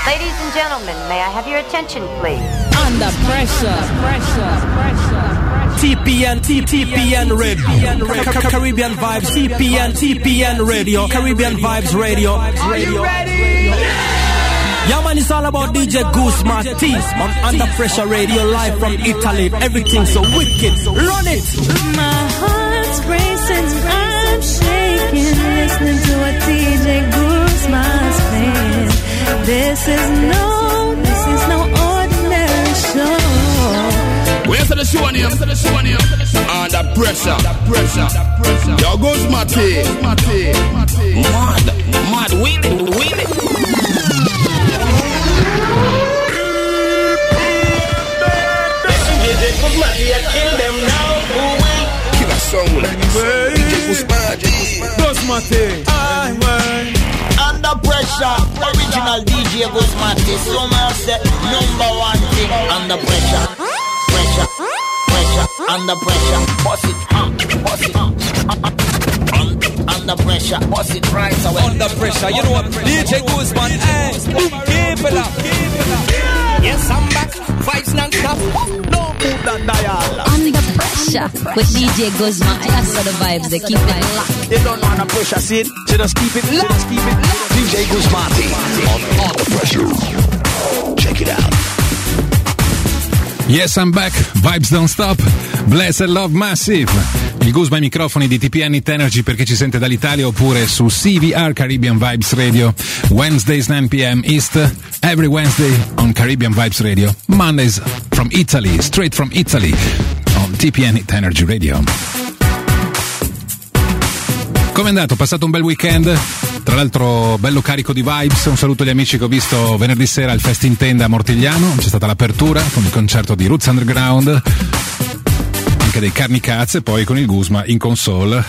Ladies and gentlemen, may I have your attention, please? Under pressure. TPN Radio, Caribbean Vibes, TPN Radio, Caribbean Vibes Radio. Are you ready? Yeah, man, it's all about DJ Goose Martis on Under Pressure Radio, live from Italy. Everything's so wicked. Run it! My heart's racing, I'm shaking, listening to what DJ Goose Martis playing. This is no ordinary show. Where's the show name? Under pressure. Yo, Goose Martis. Mad, win it. Kill them now. Kill a song like Goose Martis. Under pressure, original DJ Goose Martis. So much say number one thing. Under pressure. Under pressure. Boss it. Under pressure. Boss it right away. Under pressure. You know what? DJ Goose Martis. Keep it up. Yes, I'm back. Vibes non-stop. No move that dial. Under pressure with DJ Goose Martis. That's what the vibes, they keep it locked. They don't want to push us in. So just keep it locked. DJ Goose Martis on Under Pressure. Check it out. Yes, I'm back. Vibes don't stop. Bless and love massive. Il Guzma ai microfoni di TPN Hit Energy per chi ci sente dall'Italia oppure su CVR Caribbean Vibes Radio. Wednesdays 9 p.m. East. Every Wednesday on Caribbean Vibes Radio. Mondays from Italy, straight from Italy on TPN Hit Energy Radio. Come è andato? Passato un bel weekend? Tra l'altro bello carico di vibes. Un saluto agli amici che ho visto venerdì sera al Fest in Tenda a Mortigliano. C'è stata l'apertura con il concerto di Roots Underground, anche dei Carnicaz, e poi con il Guzma in console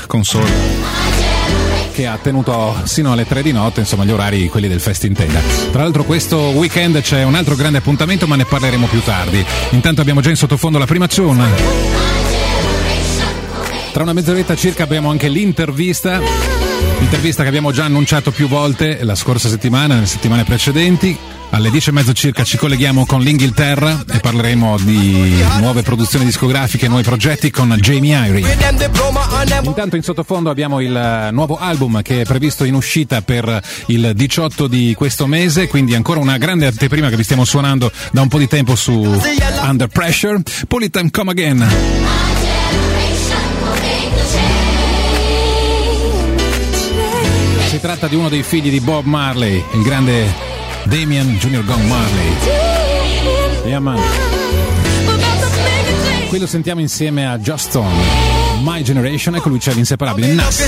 che ha tenuto sino alle 3 di notte, insomma gli orari quelli del Fest in Tenda. Tra l'altro questo weekend c'è un altro grande appuntamento, ma ne parleremo più tardi. Intanto abbiamo già in sottofondo la prima tune. Tra una mezz'oretta circa abbiamo anche l'intervista che abbiamo già annunciato più volte la scorsa settimana, nelle settimane precedenti. Alle 10:30 circa ci colleghiamo con l'Inghilterra e parleremo di nuove produzioni discografiche, nuovi progetti con Jamie Irie. Intanto in sottofondo abbiamo il nuovo album che è previsto in uscita per il 18 di questo mese, quindi ancora una grande anteprima che vi stiamo suonando da un po' di tempo su Under Pressure. Pull It and Come Again. Si tratta di uno dei figli di Bob Marley, il grande Damian Jr. Gong Marley. Yeah, man. Qui lo sentiamo insieme a Just Stone. My Generation, ecco lui c'è l'inseparabile Nas.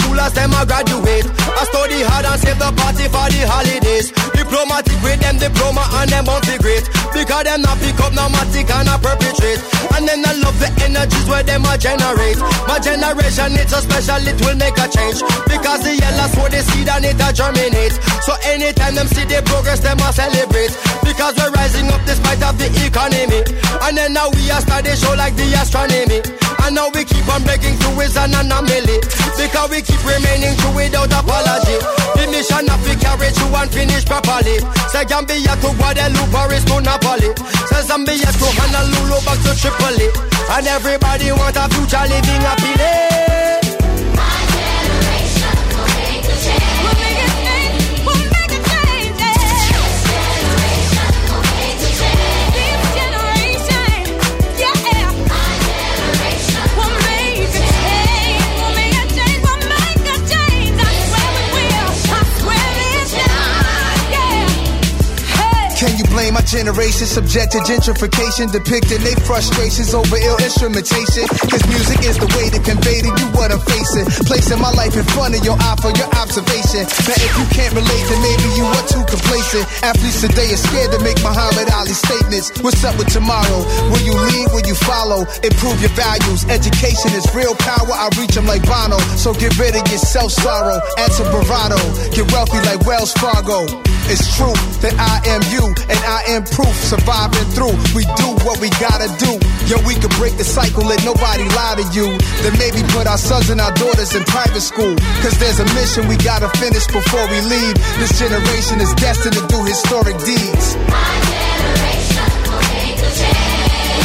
Diplomatic with them diploma and them won't be great. Because them not pick up no matic and a perpetrate. And then I love the energies where them a generate. My generation it's so special it will make a change. Because the yellow sow the seed and it a germinate. So anytime them see the progress them a celebrate. Because we're rising up despite of the economy. And then now we are start the show like the astronomy. And now we keep on breaking through is an anomaly. Because we keep remaining true without apology. The mission of we carry through and finish properly. Say Gambia to Guadeloupe, Paris to Napoli. Say Zambia to Honolulu, back to Tripoli. And everybody want a future living happily. My generation will make a change. We'll make a change. We'll make a change. This generation will make a change. This generation, yeah. My generation will make a change. We'll make a change. We'll make a change. I swear we will. I swear this time, yeah. Hey. Can you blame my generation subject to gentrification, depicting their frustrations over ill instrumentation? Cause music is the way to convey to you what I'm facing, placing my life in front of your eye for your observation. Now if you can't relate, then maybe you are too complacent. Athletes today are scared to make Muhammad Ali statements. What's up with tomorrow? Will you lead? Will you follow? Improve your values. Education is real power. I reach them like Bono. So get rid of your self-sorrow. Add some bravado. Get wealthy like Wells Fargo. It's true that I am you and I am proof. Surviving through, we do what we gotta do. Yo, we could break the cycle, let nobody lie to you. Then maybe put our sons and our daughters in private school. Cause there's a mission we gotta finish before we leave. This generation is destined to do historic deeds. My generation will make a change.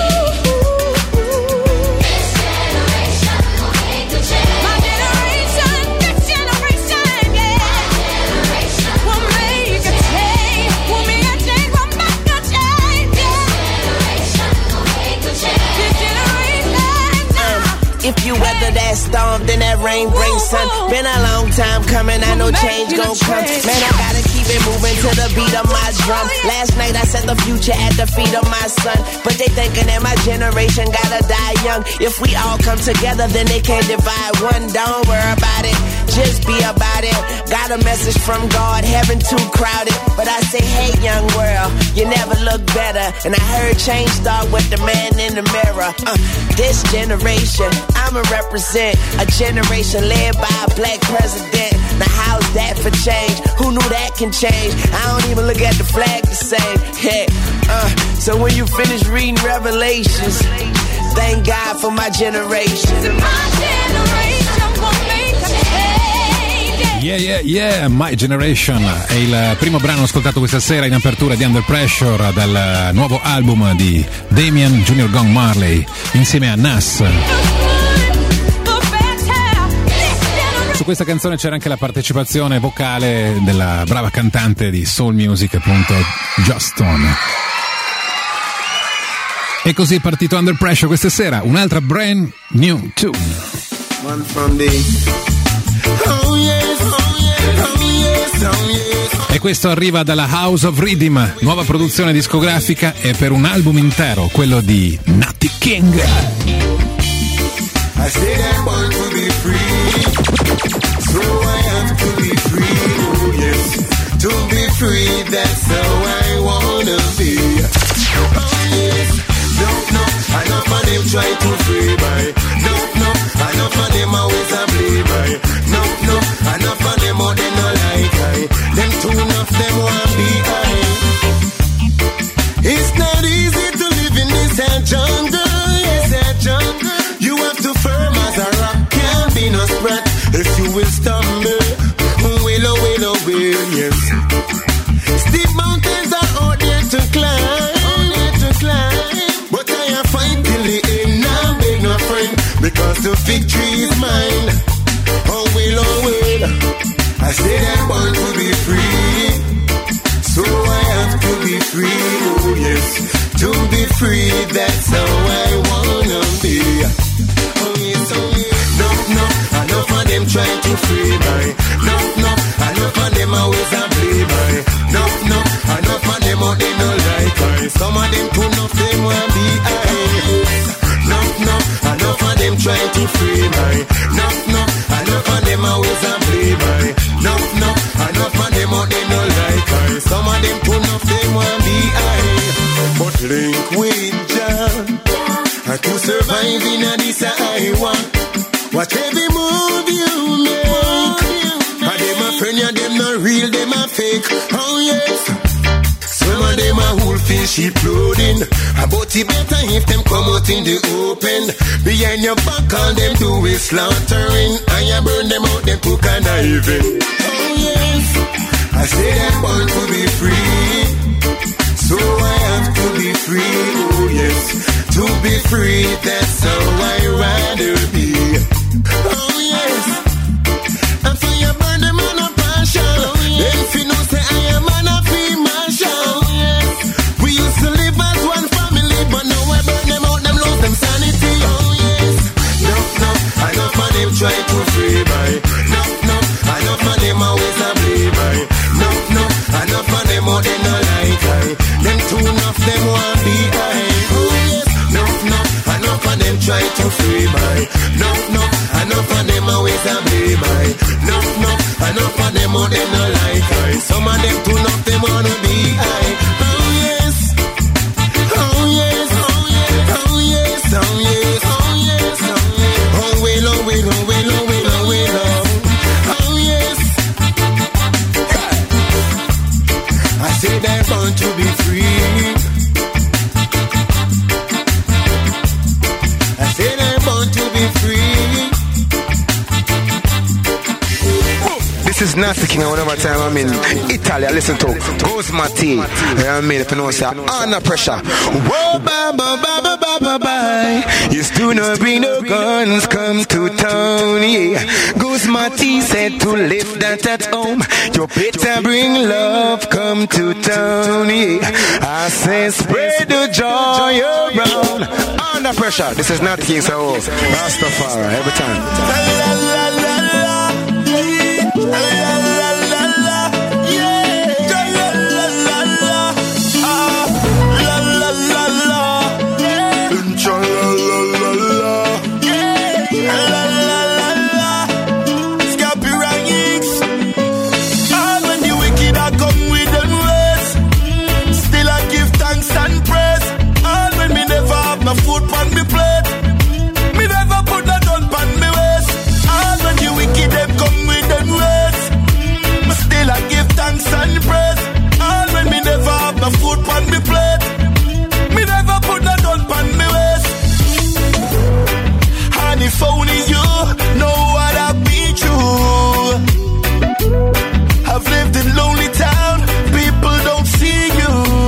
This generation will make a change. My generation, this generation, yeah. My generation will make a change. Will make a change, will make a change, yeah. This generation will make a change. This generation now. If you weather that storm, then that rain brings sun. Been a long time coming, I know change gon' come. Man, I gotta keep it moving to the beat of my drum. Last night I set the future at the feet of my son. But they thinking that my generation gotta die young. If we all come together, then they can't divide one. Don't worry about it, just be about it. Got a message from God, heaven too crowded. But I say, hey young world, you never look better. And I heard change start with the man in the mirror. This generation, I'ma represent a generation led by a black president. Now how's that for change? Who knew that can change? I don't even look at the flag the same. Yeah. So when you finish reading Revelations, thank God for my generation. My generation will make a change. Yeah, yeah, yeah, My Generation è il primo brano ascoltato questa sera in apertura di Under Pressure dal nuovo album di Damian Junior Gong Marley insieme a Nas. Su questa canzone c'era anche la partecipazione vocale della brava cantante di soul music, appunto, Joss Stone. E così è partito Under Pressure questa sera, un'altra brand new tune. One from the oh yes, oh yes, oh yes, oh yes. E questo arriva dalla House of Rhythm, nuova produzione discografica e per un album intero, quello di Natty King. I say I'm born to be free, so I have to be free, oh yes. To be free, that's how I wanna be. Oh yes, no, enough of them try to free by. No, enough of them always a play by. No, enough of them all they no like I. Them too enough, them want be I. It's not easy to live in this jungle, yes, jungle. You have to firm as a rock, can't be no sprat. If you will stumble, will, yes. Steep mountains are out there to climb, but I am fight till the end, now beg no friend, because the victory is mine. Oh well, I said I'm born to be free, so I have to be free, oh yes. To be free, that's how I wanna be. Oh yes, enough of them trying to free my. Enough of them always a play by. Enough of them out they no like I. Some of them too enough them want be I. Enough of them trying to free my. Enough of them always a play by. Enough of them out they no like I. Some of them too enough them want be I. But link with Jah to survive in a this I want. Watch every move you make. And them a friend, yeah, them not real, them a fake. Oh yes. Some of them a whole fish sheep loading. But it better if them come out in the open. Behind your back, all them do is slaughtering. And you burn them out, them cook and even. Oh yes. I say I'm born to be free, so I have to be free. Oh yes. To be free, that's how I rather be. Oh yes. And for you burn them on a passion. Oh, yes. Then if you know say I am on a free mansion. Oh, yes. We used to live as one family, but now I burn them out, them lose them sanity. Oh yes. Enough of them try to free by. Enough of them always a play by. Enough of them out they no like I. Them too enough them want be I. Oh yes. Enough of them try to free my. Enough of them always a blame my. Enough of them out they no like I. Some of them too enough them wanna be I. Oh yes, oh yes, oh yes, oh yes, oh yes, oh yes, oh yes. Oh well, oh well, oh well, oh well, oh well, oh yes. king, and whenever time I'm in Italy, I listen to Ghost Matti. You know what I mean? If you know what's that, Under Pressure. Whoa, bye, bye, bye, bye, bye, bye, bye. You still not bring no guns, come to town, yeah. Ghost Matti said to live that at home. You better bring love, come to town, yeah. I say spread the joy around. Under Pressure. This is not King Saul. Rastafari, every time. Food on me plate, me never put a gun on me waist. All when the wicked them come with them ways, but still I give thanks and praise. All when me never have no food on me plate, me never put a gun on me waist. And if only you know what I've been through. I've lived in lonely town, people don't see you.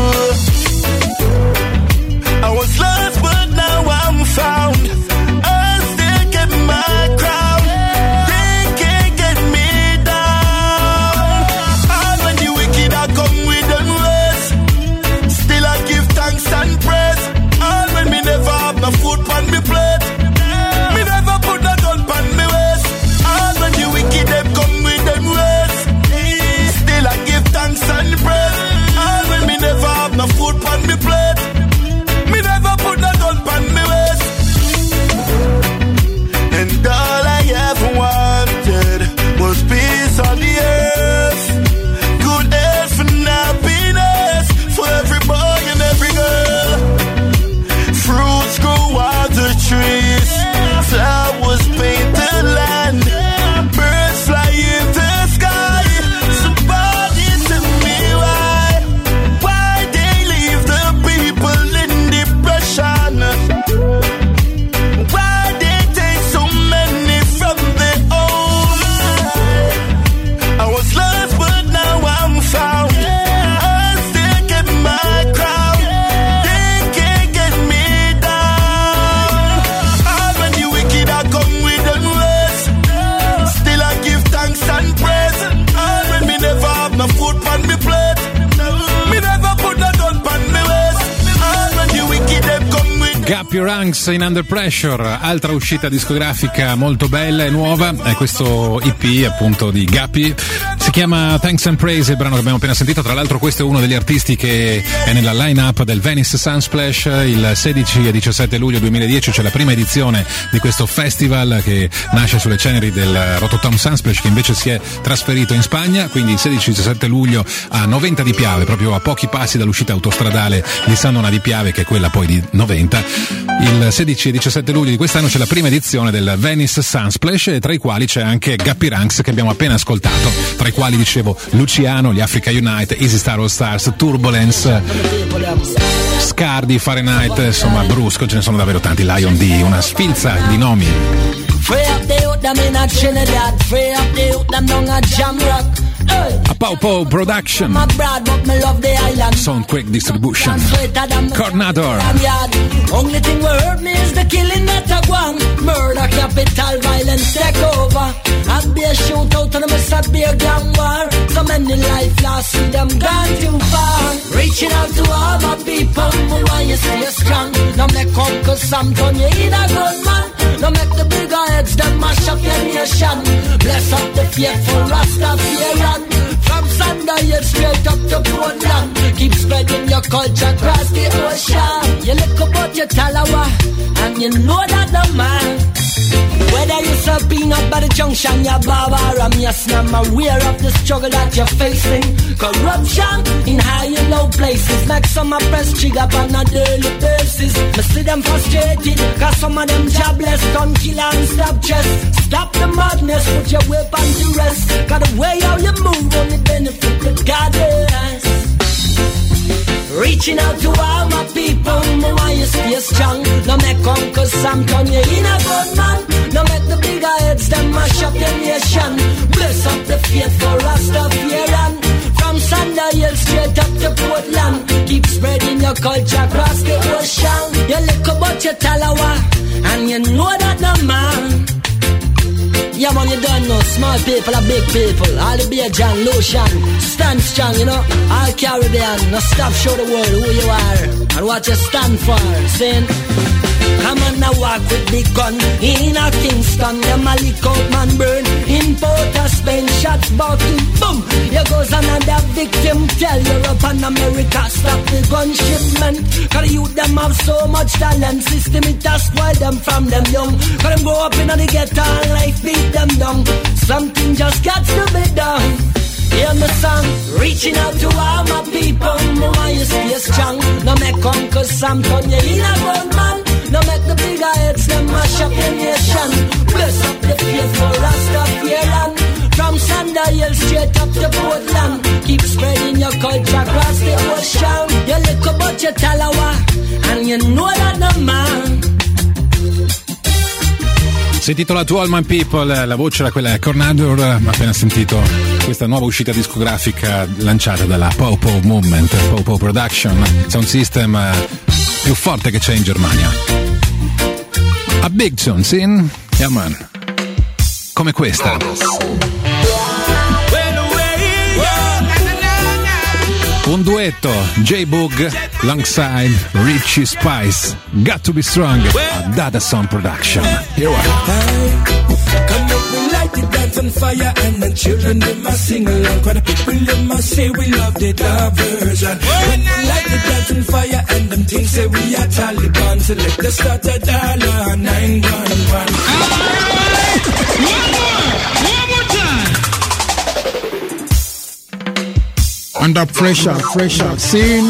I was lost, but now I'm found. I still get my crown. They can't get me down. And when the wicked are come with them ways, still I give thanks and praise. And when me never have no food on me plate, me never put a gun on me waist. And when the wicked them come with them ways, still I give thanks and praise. And when me never have no food on me plate, me never put a gun on me waist. And all I ever wanted was peace on the earth, good health and happiness for every boy and every girl. Fruits grow out the trees, flowers paint the land, birds fly in the sky. Somebody tell me why they leave the people in depression? Why they take so many from their own? I was lost, but now I'm found. I still get my crown. They can't get me down. And when the wicked are come with them ways, still I give thanks and praise. And when me never have no food on me plate, me never put a gun on me waist. And when the wicked them come with Guppy Ranks in Under Pressure, altra uscita discografica molto bella e nuova, è questo EP appunto di Guppy, si chiama Thanks and Praise, il brano che abbiamo appena sentito. Tra l'altro questo è uno degli artisti che è nella line-up del Venice Sunsplash. Il 16 e 17 luglio 2010 c'è la prima edizione di questo festival che nasce sulle ceneri del Rototom Sunsplash, che invece si è trasferito in Spagna, quindi il 16 e 17 luglio a Noventa di Piave, proprio a pochi passi dall'uscita autostradale di San Donà di Piave, che è quella poi di Noventa. Il 16 e 17 luglio di quest'anno c'è la prima edizione del Venice Sunsplash, e tra i quali c'è anche Guppy Ranks, che abbiamo appena ascoltato, tra i quali dicevo Luciano, gli Africa Unite, Easy Star All Stars, Turbulence, Scardi, Fahrenheit, insomma brusco, ce ne sono davvero tanti, Lion D, una sfilza di nomi. Free up the youth, them in a Trinidad. Free up the youth, them down a Jamrock. A Pow Pow Production, Soundquake Distribution, Cornador. Only thing we heard me is the killing that I want. Murder, capital, violence, take over. And be a shootout and I must be a gang war. So many life lost, see them gone too far. Reaching out to all my people, who want you stay strong. No make up cause some turn you in a good man. No make the bigger heads that mash up your nation. Bless up the faithful Rastafarian. From Sunday straight up to Portland. Keep spreading your culture across the ocean. You look about your Talawa, and you know that the man. Whether you're serving up by the junction, you're Barbara, yes, I'm aware of the struggle that you're facing. Corruption in high and low places. Make some press trigger on a daily basis. I see them frustrated, cause some of them jobless. Don't kill and stop chest. Stop the madness, put your weapon to rest. Got the way how you move, only benefit the goddess. reaching out to all my people. Me want you stay strong. No make Uncle Sam turn you in a good man. No make the bigger heads them mash up your nation. Bless up the faithful Rastafarian. From Sanda Hill straight up to Portland. Keep spreading your culture across the ocean. You look about your Talawa, and you know that no man. Yeah man, you don't know, small people are big people. All the beer John, lotion, stand strong, you know. All Caribbean, now stop, show the world who you are and what you stand for. Saying, come on now walk with the gun in a Kingston, them a lick out man burn. In Port of Spain, shots buckle, boom. Here goes another victim. Tell Europe and America, stop the gun shipment. Cause the youth them have so much talent. System it has spoiled them from them young. Cause them grow up in the ghetto and life beat them down. Something just got to be done. Hear the song, reaching out to all my people. Me want you stay strong. No make Uncle Sam turn you in a grown man. No make the bigger heads them mash up your nation. Bless up the faithful Rastafarian. From Sanda Hill straight up to Portland. Keep spreading your culture across the ocean. You look about your Talawa, and you know that no man. Si intitola To All My People, la voce era quella di Cornador, ma appena sentito questa nuova uscita discografica lanciata dalla Popo Movement, Popo Production, sound system più forte che c'è in Germania. A big tune, sin? Yeah man. Come questa. Un duetto, J-Boog alongside Richie Spice, Got to Be Strong, Dada Sound Production. Here we are. Come up, we light the dance on fire, and the children they must sing along. Quite a people they must say we love the dub version. When we light the dance on fire, and them things say we are Taliban, so let us start a dollar 911. One more time. Under pressure, scene.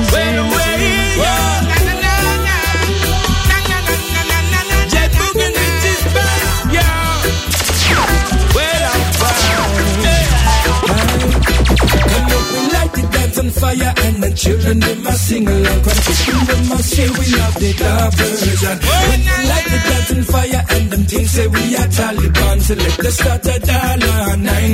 On fire, and the children they must sing along. Quite people they must say we love the dub version. When you like the dance on fire, and them things say we are Taliban, so let us start a dollar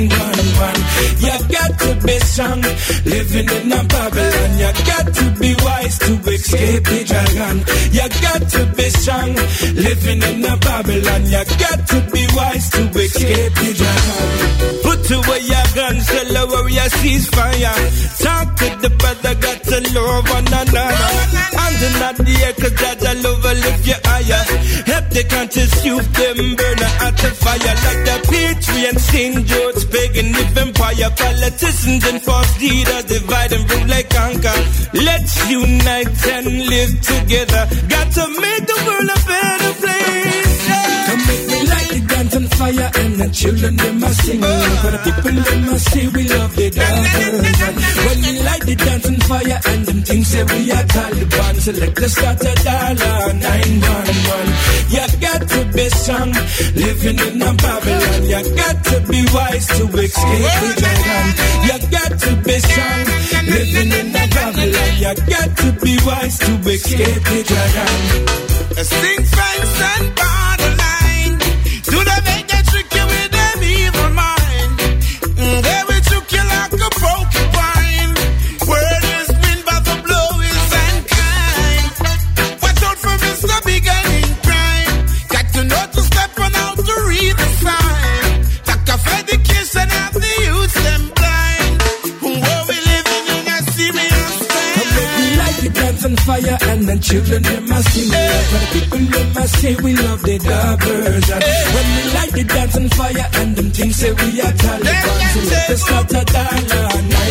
911. You got to be strong, living in a Babylon. You got to be wise to escape the dragon. You got to be strong, living in a Babylon. You got to be wise to escape the dragon. Put away your guns, tell the warrior ceasefire. Talk to the brother, got to love one another. And do not the air, cause Jaja love will lift you higher. Help the conscious youth, them burn out the fire. Like the Patriot, St. George, pagan, live empire. Politicians and false leaders divide and rule like conquer. Let's unite and live together. Got to make the world a better place. Come make me light the dance on fire, and the children they must sing along. For the people they must say we love the dance. When we light the dance on fire, and them things say we are Taliban, so let us start a dollar 911. You got to be strong, living in a Babylon. You got to be wise to escape the dragon. You got to be strong, living in a Babylon. You got to be wise to escape the dragon. Sing fence and borderline. Do they make that trick you with them evil mind? They will trick you like a porcupine. Word is wind, but the blow is unkind. Watch out for Mr. Big and in crime. Got to know to step on out to read the sign. Lack of education have the youth them blind. Where we living in a serious time. Come make me light the dance on fire, and the children they must sing along. For the people they must say we love the dub version. When we light the dance on fire, and them things say we are Taliban, so let us start a dollar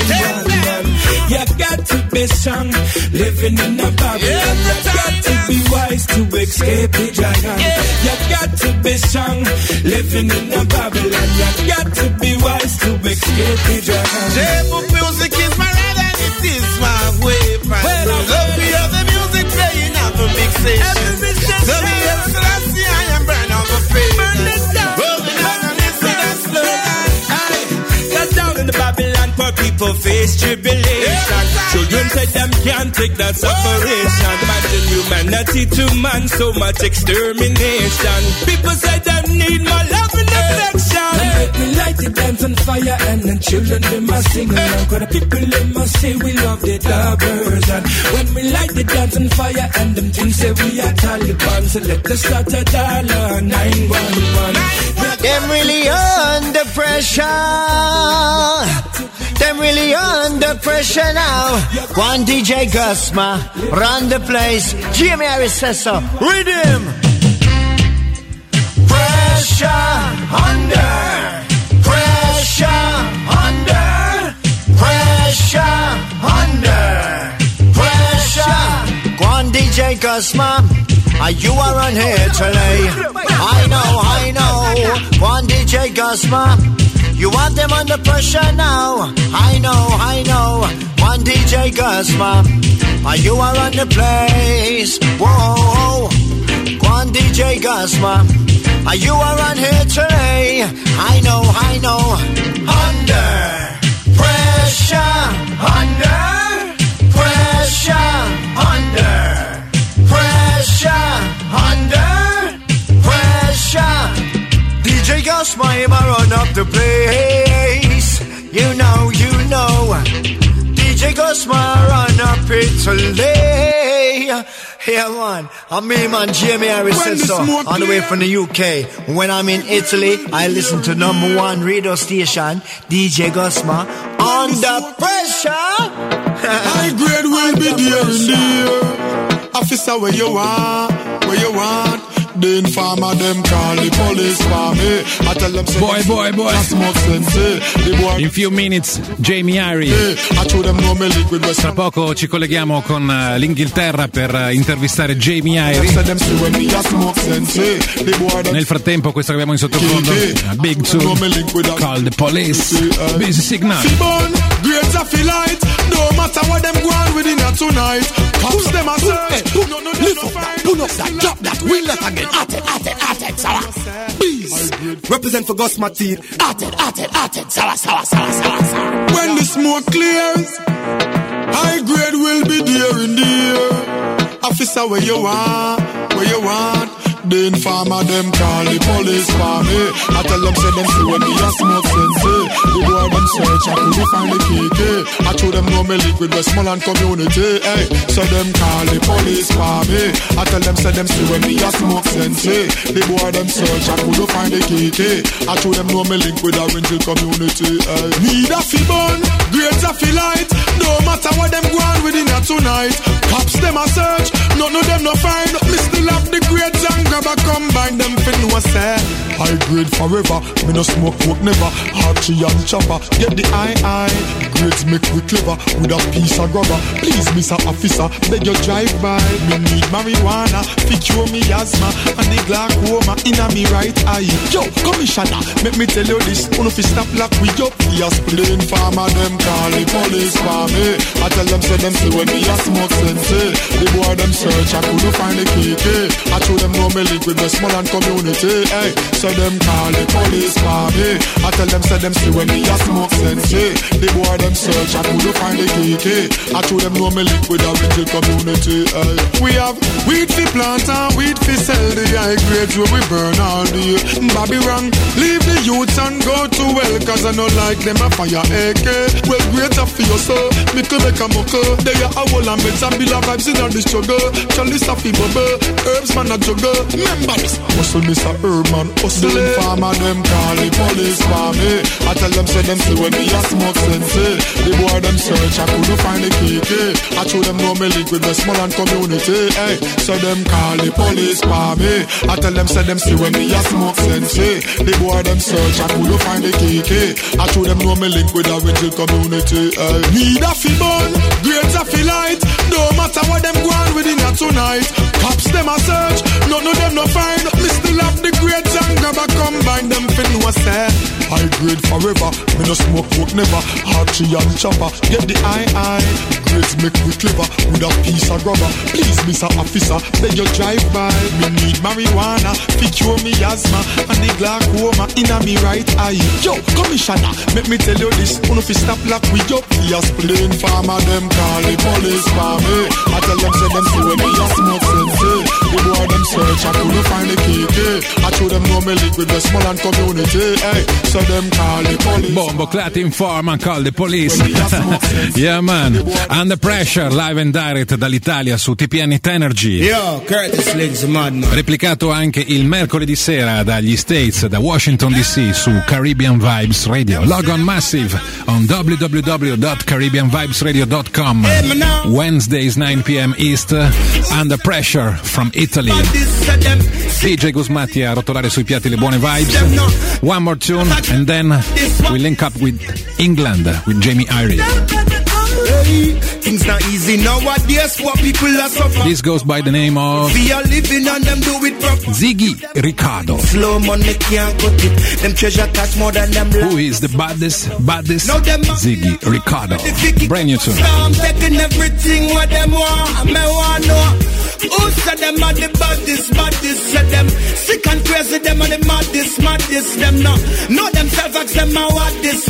911. You got to be strong, living in a Babylon. You got to be wise to escape the dragon. You got to be strong, living in a Babylon. You got to be wise to escape the dragon. J-Boog music is my right and it is my weapon. Well, I love to hear the music playing out for big station. So me else I see I am burn off a face. Burn it down. Rolling down and listen that slogan. Cause down in the Babylon poor people face tribulation. Children say them can't can't take that separation. Imagine humanity to man, so much extermination. People say they need my love and affection. Let me light the dance on fire, and then children they must sing along. Cause the people they must say we love the lovers. And when we light the dance on fire, and them things say we are Taliban, so let us start a dollar 911. Them really under pressure. Them really under pressure now. One DJ Gusma run the place. Jimmy Harris says so. Read him. Pressure under. Pressure under. Pressure under. Pressure. Go on DJ Gusma. You are on here today. I know. Go on DJ Gusma. You want them under pressure now. I know. One DJ Gusma. You are on the place. Whoa. One DJ Gusma. You are on here today. I know. Under pressure. Under pressure. Under pressure. Under pressure. DJ Gusma, I run up the place. You know. DJ Gusma, run up Italy. Yeah, man. I'm me, man. Jamie Harris said so. On the way from the UK. When I'm in Italy, I listen to number one radio station, DJ Gusma. Under pressure. High grade will be there in the air. Officer, where you want. The informer them call the police for me. I tell them boy. In few minutes Jamie Harry. Tra poco ci colleghiamo con l'Inghilterra per intervistare Jamie Harry. Nel frattempo questo che abbiamo in sottofondo, Big Two, Call the Police, Busy Signal. Great of light, no matter what them go on within her tonight. Cops them a search. Lift up that, pull up that, drop that, wheel that again. At it, sour. Bees. Represent for Gusma T. At it, sour. When the smoke clears, high grade will be there in the air. Officer, where you want. The informer them call the police for me. I tell them say them see when me a smoke sense. The boy them search, I couldn't find the KK. I told them no me liquid Westmoreland community. Hey, so them call the police for me. I tell them say them see when me a smoke sense. The boy them search, I couldn't find the KK. I told them no me link with Orange community. Hey, need a fi bun, great a fi light. No matter what them go on within her tonight. Cops them a search, none of them no find. Me still have the great jungle. Never combine them fin was say high grade forever. Me no smoke work never. Archie and chopper get the eye. Grades make we clever with a piece of rubber. Please, Mr. Officer, beg you drive by. Me need marijuana, fi cure me asthma and the glaucoma in a me right eye. Yo, commissioner, make me tell you this. Uno fi stop lock we up. We a plain farmer them call the police for me. I tell them say them see when me a smoke sense. The boy them search, I couldn't find the KK. I told them no me link with Westmoreland community. Hey, so them call the police for me. I tell them say them see when me a smoke sense. The boy them search, I couldn't find the KK. I told them no me link with the Orange community. Hey, we have weed fi plant and weed fi sell. The high grades where we burn all day. Bobby wrong, leave the youth and go to well. Cause I no like them a fire AK. Well greater for you so, me could make a muckle. They are a whole and meds and bill of vibes in the struggle. Chalice a fi bubble, herbs man a juggle. Remember this, hustle Mr. Urban, hustle farmer them call the police for me. I tell them say them see when me a smoke sense. The boy them search, I couldn't find the KK. I told them no me link with Westmoreland community. Hey, so them call the police for me. I tell them say them see when me a smoke sense. The boy them search, I couldn't find the KK. I told them no me link with the Orange community. Hey, need a fi bun, great a fi light. No matter what them go on within her tonight. Cops them a search, none of them no find. Me still have the great and grab a combine them fin was say high grade forever. Me no smoke work never. Archie and chopper get the eye. Grades make we clever, with a piece of rubber. Please, Mr. Officer, beg you drive by. Me need marijuana, fi cure me asthma, and the glaucoma inna me right eye. Yo, Commissioner, make me tell you this, uno fi stop lock we up. Yes, plain farmer, them call the police for me. I tell them, say them see me a smoke sensei. The boy them search, I couldn't find the KK. I show them no me link with the small and community. Hey, so them call the police. Bombo Clat Informer, call the police. Yeah man, Under Pressure, live and direct dall'Italia su TPN It Energy. Yo, Curtis Liggs, madman. Replicato anche il mercoledì sera dagli States, da Washington DC su Caribbean Vibes Radio. Log on massive on www.caribbeanvibesradio.com. Wednesdays 9 p.m. East, Under Pressure from Italy. DJ Gusmatti a rotolare sui piatti le buone vibes. One more tune and then we link up with England with Jamie Irie. Hey, things not easy nowadays. What people are suffering. This goes by the name of We are living on them do it proper. Ziggy Ricardo. Slow money can't cut it. Them treasure cash more than them. Who is the baddest? Ziggy Ricardo. Brand new tune. I'm taking everything what them want. Me want know. Who said them are the baddest? Said them sick and crazy. Them are the maddest. Them not know themselves. Ask them what this.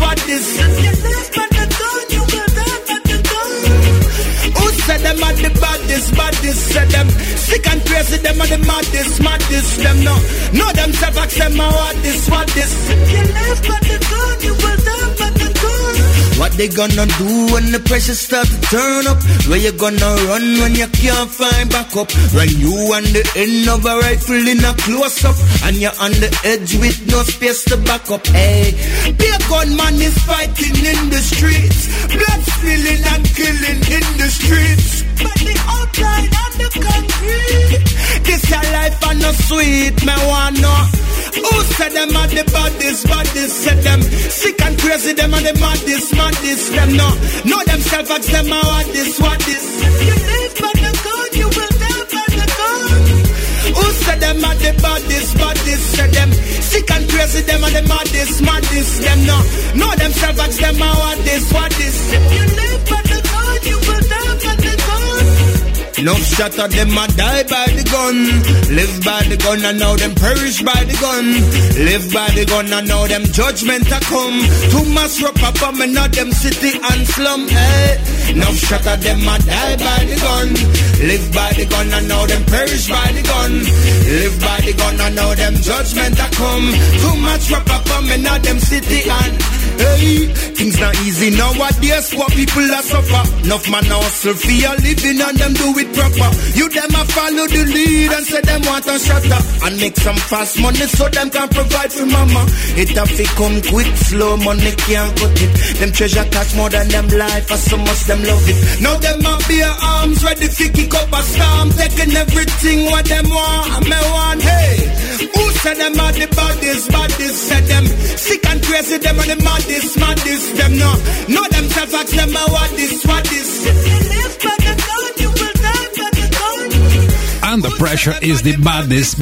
Who said them are the baddest? Said them sick and crazy. Them are the maddest. Them not know themselves. Ask them what this. If you live by the gun, you will die by the gun. What they gonna do when the pressure start to turn up? Where you gonna run when you can't find backup? When you on the end of a rifle in a close-up and you're on the edge with no space to back up. Hey, be a gunman is fighting in the streets, blood spilling and killing in the streets. But the outline on the concrete, this your life and no sweet, me want know. Who said them are the baddest? Said them sick and crazy. Them are the maddest. Them no know themselves. Ask them what this. If you live by the gun, you will die by the gun. Who said them are the baddest? Said them sick and crazy. Them are the maddest. Them no know themselves. Ask them what this. If you live by the gun, you will die by the gun. Enough shot of them a die by the gun. Live by the gun and now them perish by the gun. Live by the gun and now them judgment a come. Too much rope up on me now them city and slum. Hey, enough shot of them a die by the gun. Live by the gun and now them perish by the gun. Live by the gun and now them judgment a come. Too much rope up on me now them city and hey, things not easy nowadays. What people are suffer. Enough man hustle for your living and them do it proper. You them a follow the lead and say them want to shut up and make some fast money so them can provide for mama. It have to come quick, slow money can't cut it. Them treasure cash more than them life, and so much them love it. Now them a bare arms ready to kick up a storm, taking everything what them want. Me want, hey, who said them are the baddest? Said them sick and crazy. Them are the maddest. Them no know themselves. Ask them what this. If you live by the gun, you will die by the gun. Under Pressure is the baddest.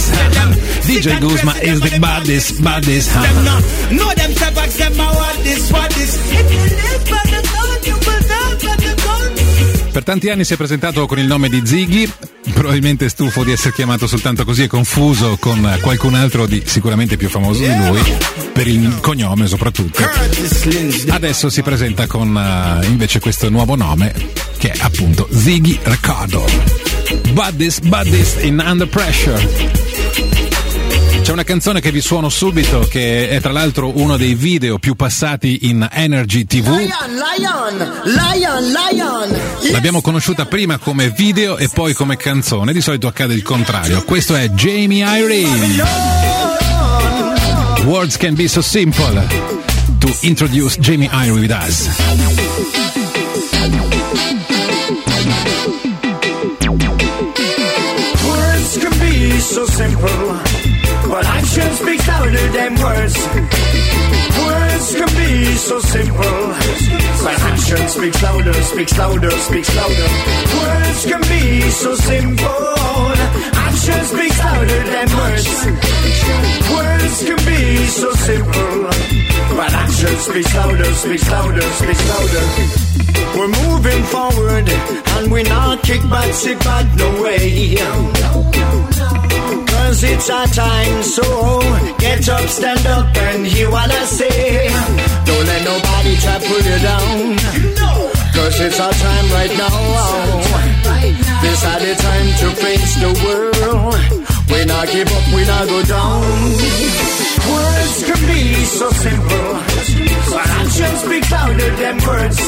DJ Guzma is the baddest. Them no know themselves. Ask them what this. If you live by the gun, you will die by the gun. Per tanti anni si è presentato con il nome di Ziggy, probabilmente stufo di essere chiamato soltanto così e confuso con qualcun altro di sicuramente più famoso di lui, per il cognome soprattutto. Adesso si presenta con invece questo nuovo nome che è appunto Ziggy Ricardo. Baddest in Under Pressure. C'è una canzone che vi suono subito, che è tra l'altro uno dei video più passati in Energy TV. Lion. L'abbiamo conosciuta prima come video e poi come canzone, di solito accade il contrario. Questo è Jamie Irie. Words can be so simple. To introduce Jamie Irie with us. Words can be so simple, but action speaks louder than words. Words can be so simple, but action speaks louder. Words can be so simple, action Action speaks louder than words. Words can be so simple, but action speaks louder, speaks louder, speaks louder. We're moving forward, and we're not kick back, sit back, no way. Cause it's our time, so get up, stand up, and hear what I say. Don't let nobody try to pull you down, cause it's our time right now. This is the time to face the world. We not give up, we not go down. Words can be so simple, but action speaks louder than words.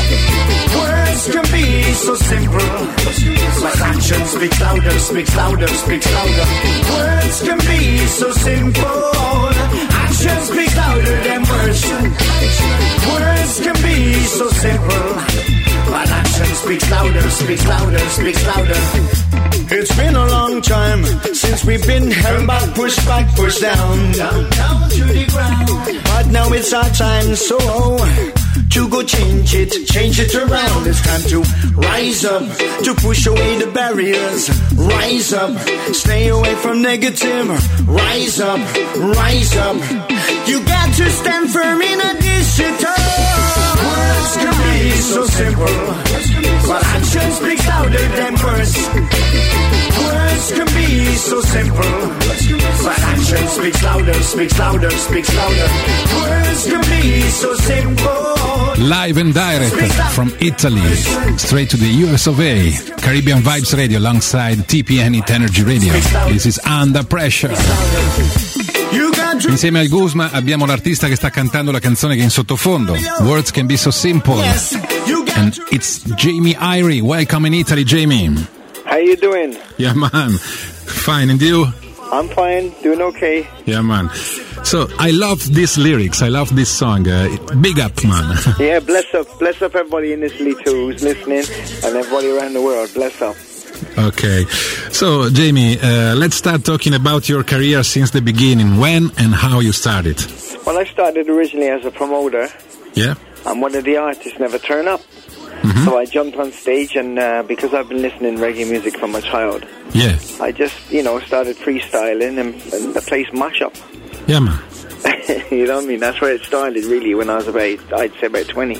Words can be so simple, but action speaks louder, speaks louder, speaks louder. Words can be so simple, action speaks louder than words. Words can be so simple, but action speaks louder, speaks louder, speaks louder. It's been a long time since we've been held back, pushed down, down to the ground. But now it's our time, so to go change it around. It's time to rise up, to push away the barriers. Rise up, stay away from negative. Rise up, rise up. You got to stand firm in a digital. Words can be so simple, but action speaks louder than words. Words can be so simple, but action speaks louder, speaks louder, speaks louder. Words can be so simple. Live and direct from Italy, straight to the US of A. Caribbean Vibes Radio alongside TPN Hit Energy Radio. This is Under Pressure. Insieme al Guzma abbiamo l'artista che sta cantando la canzone che è in sottofondo, Words Can Be So Simple, and it's Jamie Irie. Welcome in Italy, Jamie. How you doing? Yeah, man. Fine, and you? I'm fine, doing okay. Yeah, man. So, I love these lyrics, I love this song. Big up, man. Yeah, bless up everybody in Italy too who's listening, and everybody around the world. Bless up. Okay. So, Jamie, let's start talking about your career since the beginning. When and how you started? Well, I started originally as a promoter. Yeah. And one of the artists never turned up. Mm-hmm. So I jumped on stage, and because I've been listening reggae music from a child, yeah, I just, started freestyling, and the place mash up. Yeah, man. You know what I mean? That's where it started, really, when I was I'd say about 20.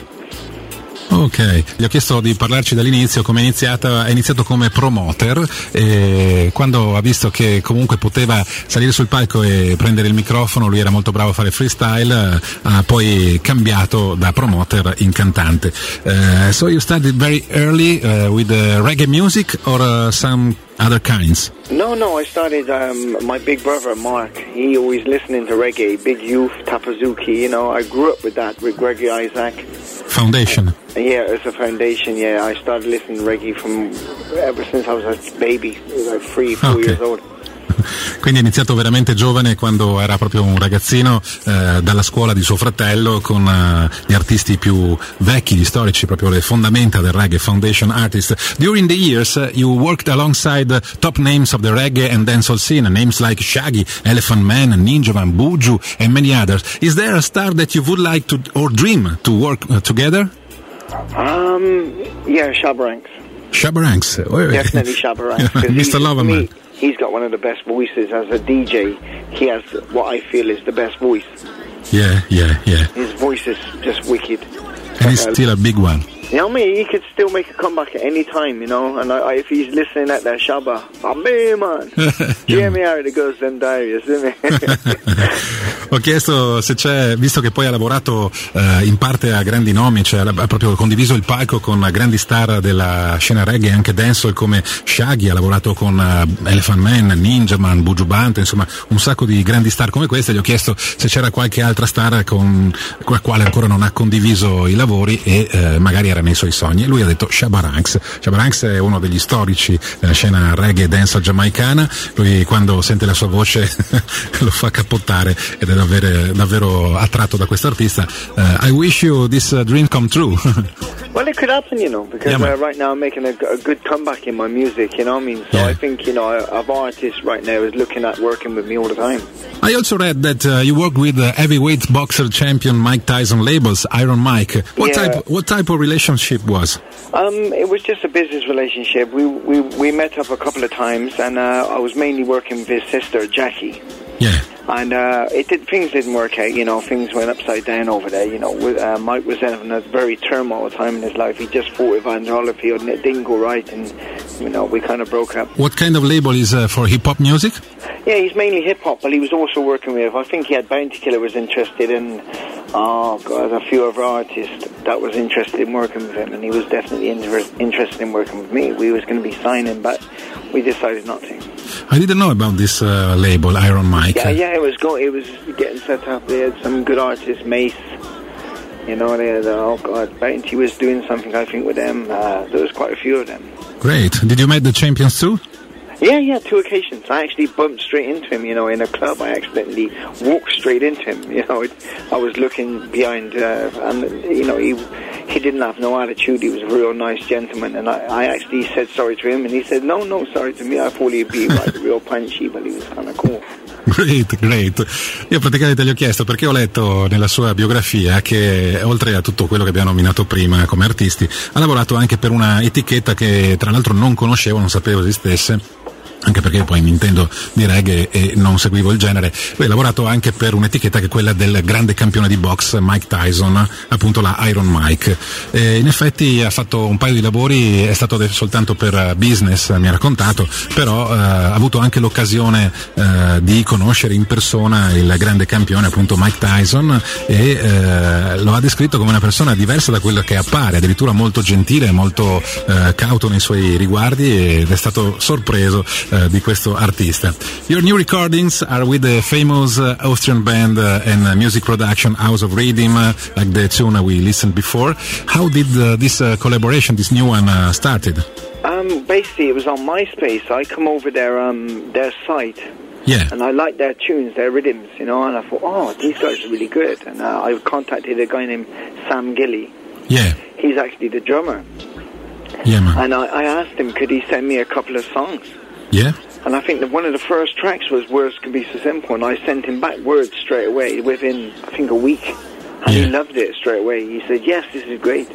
Ok, gli ho chiesto di parlarci dall'inizio, come è iniziato. Ha iniziato come promoter e quando ha visto che comunque poteva salire sul palco e prendere il microfono, lui era molto bravo a fare freestyle, ha poi cambiato da promoter in cantante. So you started very early with reggae music or some other kinds? No, I started, my big brother Mark, he always listening to reggae, Big Youth, Tapazuki, I grew up with that, with Gregory Isaac. Foundation. Yeah, it's a foundation, yeah. I started listening to reggae ever since I was a baby, like 3-4 years old. Quindi è iniziato veramente giovane, quando era proprio un ragazzino, dalla scuola di suo fratello, con gli artisti più vecchi, gli storici, proprio le fondamenta del reggae, foundation artist. During the years, you worked alongside top names of the reggae and dancehall scene, names like Shaggy, Elephant Man, Ninjaman, Buju, and many others. Is there a star that you would like to, or dream to work together? Yeah, Shabba Ranks. Shabba Ranks. Definitely Shabba Ranks. Mr. Loverman. He's got one of the best voices as a DJ. He has what I feel is the best voice. Yeah. His voice is just wicked. And he's still a big one. You know what I mean? He could still make a comeback at any time, And if he's listening at that Shabba, man. Jamie Irie, the Ghost and Diaries, isn't it? Ho chiesto se c'è, visto che poi ha lavorato in parte a grandi nomi, ha proprio condiviso il palco con grandi star della scena reggae e anche dancehall come Shaggy, ha lavorato con Elephant Man, Ninjaman, Buju Banton, insomma un sacco di grandi star come queste. Gli ho chiesto se c'era qualche altra star con la quale ancora non ha condiviso i lavori e magari era nei suoi sogni. Lui ha detto Shabba Ranks. Shabba Ranks è uno degli storici della scena reggae e dancehall giamaicana. Lui quando sente la sua voce lo fa cappottare ed è davvero attratto da questo artista. I wish you this dream come true. Well, it could happen, you know, because right now I'm making a good comeback in my music, you know what I mean? So I think, you know, of artists right now is looking at working with me all the time. I also read that you work with heavyweight boxer champion Mike Tyson labels, Iron Mike. What type of relationship was? It was just a business relationship. We met up a couple of times, and I was mainly working with his sister, Jackie. Yeah. And things didn't work out, you know, things went upside down over there, you know. Mike was having a very turmoil time in his life. He just fought with Evander Holyfield and it didn't go right, and, you know, we kind of broke up. What kind of label is for hip-hop music? Yeah, he's mainly hip-hop, but he was also working with, I think he had Bounty Killer was interested in, a few other artists that was interested in working with him, and he was definitely interested in working with me. We was going to be signing, but we decided not to. I didn't know about this label, Iron Mike. Yeah, it was getting set up. They had some good artists, Mace. You know, they had, Bounty was doing something, I think, with them. There was quite a few of them. Great. Did you meet the champions too? Yeah, 2 occasions. I actually bumped straight into him, you know, in a club. I accidentally walked straight into him, you know. I was looking behind, and, you know, he didn't have no attitude. He was a real nice gentleman, and I actually said sorry to him, and he said, no, sorry to me. I thought he'd be like real punchy, but he was kind of cool. Great. Io praticamente gli ho chiesto, perché ho letto nella sua biografia che oltre a tutto quello che abbiamo nominato prima come artisti, ha lavorato anche per una etichetta che tra l'altro non conoscevo, non sapevo esistesse, anche perché poi mi intendo di reggae e non seguivo il genere. Poi ha lavorato anche per un'etichetta che è quella del grande campione di box Mike Tyson, appunto la Iron Mike. E in effetti ha fatto un paio di lavori, è stato soltanto per business, mi ha raccontato, però ha avuto anche l'occasione di conoscere in persona il grande campione, appunto Mike Tyson, e lo ha descritto come una persona diversa da quella che appare, addirittura molto gentile, molto cauto nei suoi riguardi, ed è stato sorpreso di questo artista. Your new recordings are with the famous Austrian band and music production House of Rhythm, like the tune we listened before. How did this collaboration, this new one, started? Basically, it was on MySpace. I come over their site. Yeah. And I liked their tunes, their rhythms, you know, and I thought, these guys are really good. And I contacted a guy named Sam Gilly. Yeah. He's actually the drummer. Yeah, man. And I asked him, could he send me a couple of songs? Yeah. And I think that one of the first tracks was Words Can Be So Simple, and I sent him back words straight away within, I think, a week. And he loved it straight away. He said, yes, this is great.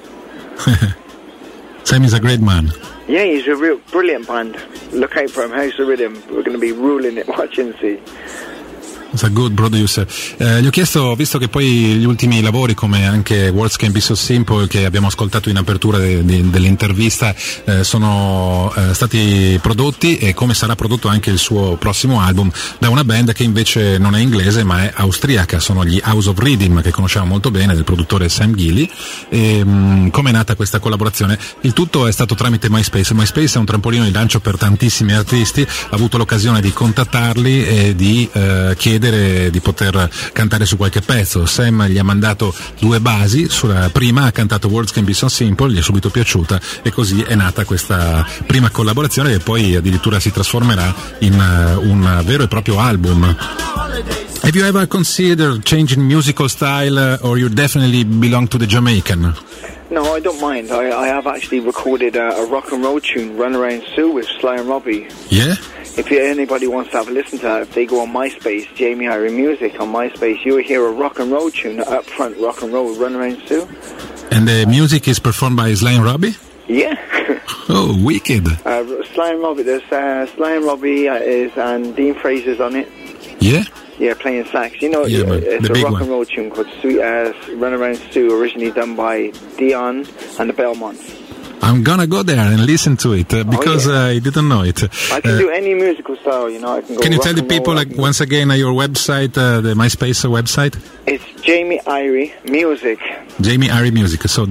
Sam is a great man. Yeah, he's a real brilliant band. Look out for him, House of Rhythm. We're going to be ruling it, watch and see. It's a good producer. Gli ho chiesto, visto che poi gli ultimi lavori come anche Words Can Be So Simple che abbiamo ascoltato in apertura dell'intervista sono stati prodotti, e come sarà prodotto anche il suo prossimo album, da una band che invece non è inglese ma è austriaca, sono gli House of Rhythm, che conosciamo molto bene, del produttore Sam Gilly. E come è nata questa collaborazione? Il tutto è stato tramite MySpace. MySpace è un trampolino di lancio per tantissimi artisti. Ho avuto l'occasione di contattarli e di chiedere di poter cantare su qualche pezzo. Sam gli ha mandato 2 basi, sulla prima ha cantato Words Can Be So Simple, gli è subito piaciuta, e così è nata questa prima collaborazione che poi addirittura si trasformerà in un vero e proprio album. Have you ever considered changing musical style, or you definitely belong to the Jamaican? No, I don't mind. I have actually recorded a rock and roll tune, Run Around Sue, with Sly and Robbie. Yeah? If anybody wants to have a listen to that, if they go on MySpace, Jamie Irie Music on MySpace, you'll hear a rock and roll tune, up front rock and roll, Run Around Sue. And the music is performed by Sly and Robbie? Yeah. Oh, wicked. Sly and Robbie, there's Sly and Robbie and Dean Fraser's on it. Yeah? Yeah, playing sax. You know, it's a rock and roll tune called Sweet Run Around Sue, originally done by Dion and the Belmonts. I'm gonna go there and listen to it because I didn't know it. I can do any musical style, you know. I can go. Can you tell the people, like, once again, your website, the MySpace website? It's Jamie Irie Music. Jamie Irie Music, so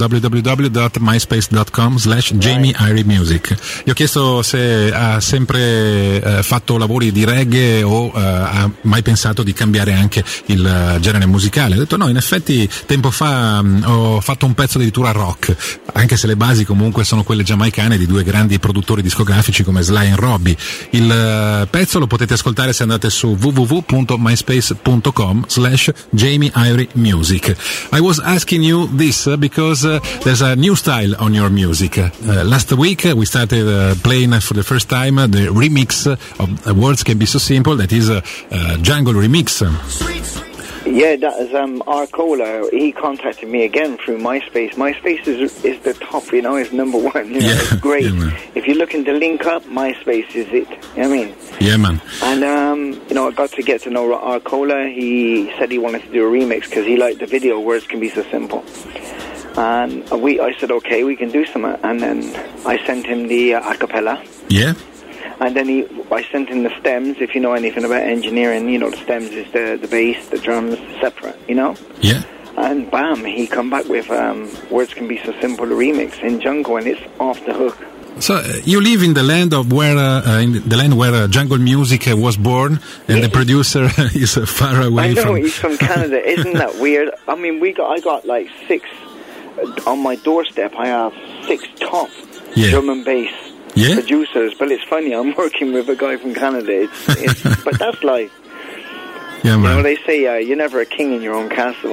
www.myspace.com/Jamie Irie Music. Gli ho chiesto se ha sempre fatto lavori di reggae o ha mai pensato di cambiare anche il genere musicale. Ha detto no, in effetti tempo fa ho fatto un pezzo addirittura rock, anche se le basi comunque sono quelle giamaicane di 2 grandi produttori discografici come Sly and Robbie. Il pezzo lo potete ascoltare se andate su www.myspace.com/Jamie Irie Music. I was asking you you this because there's a new style on your music. Last week we started playing for the first time the remix of Words Can Be So Simple. That is a jungle remix. Yeah, that is Arcola. He contacted me again through MySpace. MySpace is the top, you know, is number one. You know, it's great. Yeah, if you're looking to link up, MySpace is it. You know what I mean? Yeah, man. And, you know, I got to get to know Arcola. He said he wanted to do a remix because he liked the video, Words Can Be So Simple. And I said, okay, we can do something. And then I sent him the acapella. Yeah. And then I sent him the stems. If you know anything about engineering, you know the stems is the bass, the drums separate, you know? Yeah. And bam, he come back with Words Can Be So Simple, the remix in Jungle, and it's off the hook. So you live in the land of where jungle music was born, and the producer is far away I know, from. he's from Canada. Isn't that weird? I mean, I got like 6 on my doorstep. I have 6 top drum and bass producers, but it's funny. I'm working with a guy from Canada. But that's life. Yeah, you man. know, they say you're never a king in your own castle.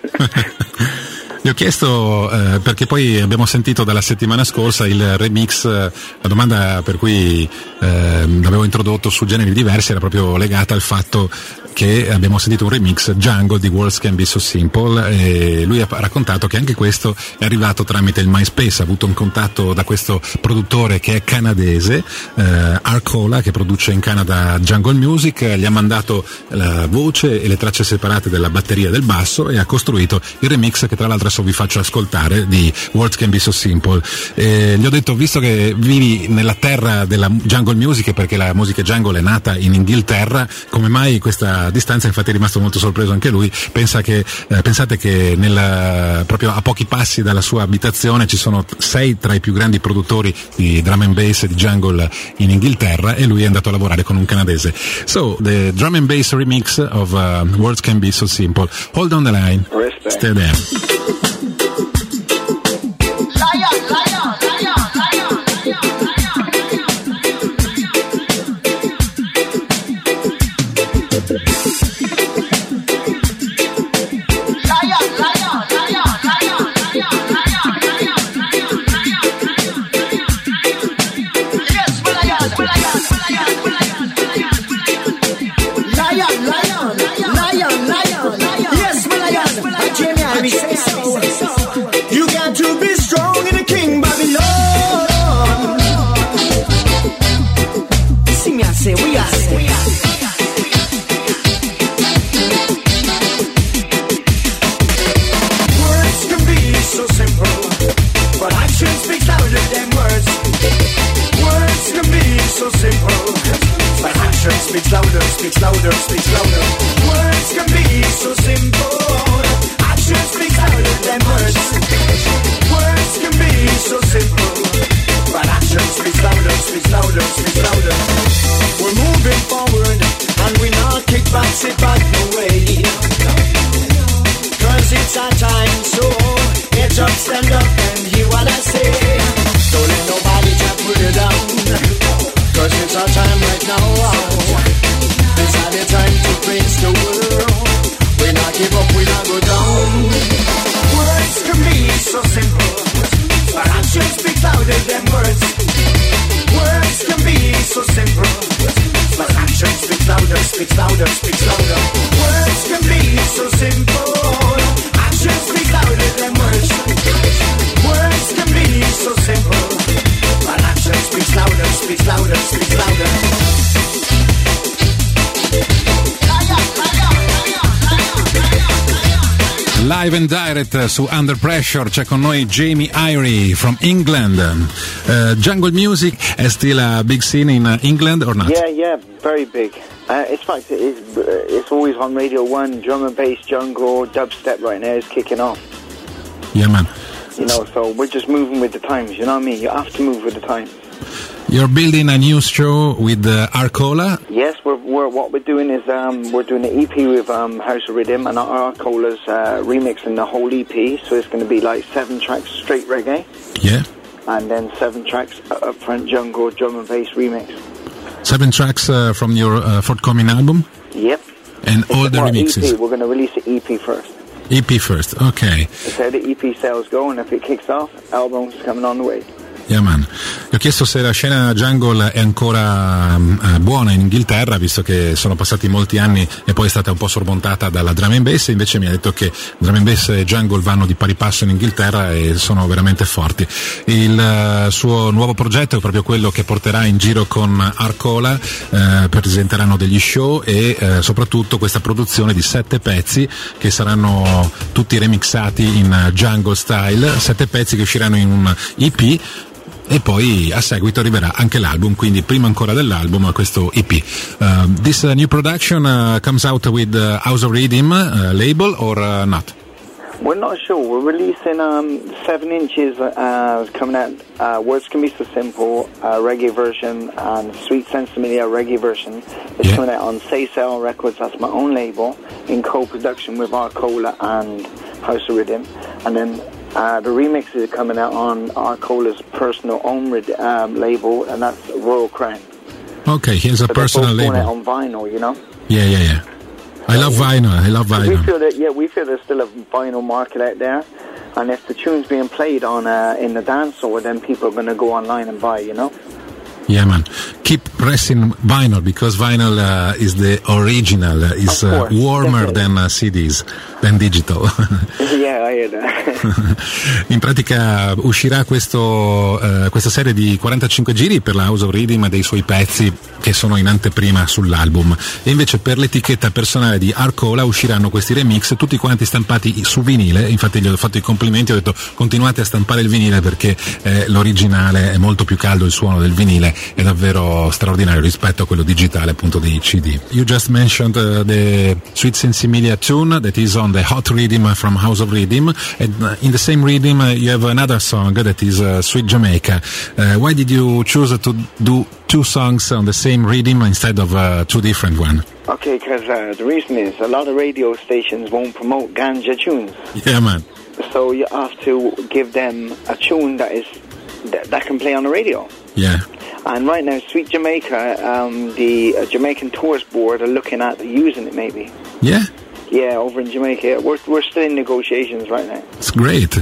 Gli ho chiesto, perché poi abbiamo sentito dalla settimana scorsa il remix, la domanda per cui l'avevo introdotto su generi diversi era proprio legata al fatto che abbiamo sentito un remix Jungle di Words Can Be So Simple, e lui ha raccontato che anche questo è arrivato tramite il MySpace. Ha avuto un contatto da questo produttore che è canadese, Arcola, che produce in Canada jungle music, gli ha mandato la voce e le tracce separate della batteria e del basso e ha costruito il remix che tra l'altro adesso vi faccio ascoltare, di Words Can Be So Simple. Gli ho detto, visto che vivi nella terra della jungle music, perché la musica jungle è nata in Inghilterra, come mai questa distanza? Infatti è rimasto molto sorpreso anche lui. Pensate che proprio a pochi passi dalla sua abitazione ci sono 6 tra i più grandi produttori di drum and bass e di jungle in Inghilterra, e lui è andato a lavorare con un canadese. So the drum and bass remix of Words Can Be So Simple. Hold on the line. Respect. Stay there. You got to be strong in the King Babylon. See me, I say, we are say. Words can be so simple, but action speaks louder than words. Words can be so simple, but action speaks louder, speaks louder, speaks louder. Words can be so simple. Action speaks louder than words. Words can be so simple, but action speaks louder, speaks louder, speaks louder. We're moving forward, and we not kick back, sit back, no way. Cause it's our time, so get up, stand up, and hear what I say. Don't let nobody try to put it down, cause it's our time right now. It's our time to face the world. We not give up, we not go down. Words can be so simple, but action speaks louder than words. Words can be so simple, but action speaks louder, speaks louder, speaks louder. Words can be so simple, action speaks louder than words. Words can be so simple, but action speaks louder, speaks louder, speaks louder. Live and direct su Under Pressure c'è con noi Jamie Irie from England. Jungle music is still a big scene in England or not? Yeah, very big. In fact, it's always on Radio 1. Drum and bass, jungle, dubstep right now is kicking off. Yeah, man. You know, so we're just moving with the times, you know what I mean? You have to move with the times. You're building a new show with Arcola? Yes, what we're doing is we're doing an EP with House of Rhythm, and Arcola's remixing the whole EP, so it's going to be like 7 tracks straight reggae. Yeah. And then 7 tracks up front jungle, drum and bass remix. 7 tracks from your forthcoming album? Yep. And all the remixes? EP, we're going to release the EP first. EP first, ok. So the EP sales go, and if it kicks off, albums coming on the way. Yeah, man. Gli ho chiesto se la scena jungle è ancora buona in Inghilterra, visto che sono passati molti anni e poi è stata un po' sormontata dalla drum and bass, e invece mi ha detto che drum and bass e jungle vanno di pari passo in Inghilterra e sono veramente forti. Il suo nuovo progetto è proprio quello che porterà in giro con Arcola, presenteranno degli show e soprattutto questa produzione di 7 pezzi che saranno tutti remixati in jungle style, 7 pezzi che usciranno in un EP. E poi a seguito arriverà anche l'album, quindi prima ancora dell'album questo EP. This new production comes out with House of Rhythm label or not? We're not sure. We're releasing 7 inches coming out. Words Can Be So Simple, reggae version, and Sweet Sensimilia reggae version. It's coming out on Seychelles Records. That's my own label in co-production with Arcola and House of Rhythm. And then the remix is coming out on Arcola's personal own label, and that's Royal Crown. Okay, he has a personal label. It on vinyl, you know. Yeah. I love vinyl. We feel there's still a vinyl market out there, and if the tune's being played on in the dance floor, then people are going to go online and buy, you know. Yeah, man. Keep pressing vinyl because vinyl is the original. Is warmer than CDs, than digital. Yeah, I hear that. In pratica uscirà questa serie di 45 giri per la House of Rhythm dei suoi pezzi che sono in anteprima sull'album, e invece per l'etichetta personale di Arcola usciranno questi remix tutti quanti stampati su vinile. Infatti gli ho fatto i complimenti, ho detto continuate a stampare il vinile perché l'originale è molto più caldo, il suono del vinile è davvero straordinario rispetto a quello digitale appunto dei CD. You just mentioned the Sweet Sensimilia tune that is on the Hot Rhythm from House of Rhythm, and in the same rhythm you have another song that is Sweet Jamaica. Why did you choose to do 2 songs on the same rhythm instead of 2 different ones? Okay, because the reason is a lot of radio stations won't promote ganja tunes. Yeah, man. So you have to give them a tune that can play on the radio. Yeah. And right now, Sweet Jamaica, the Jamaican Tourist Board are looking at using it maybe. Yeah? Yeah, over in Jamaica. We're still in negotiations right now. It's great.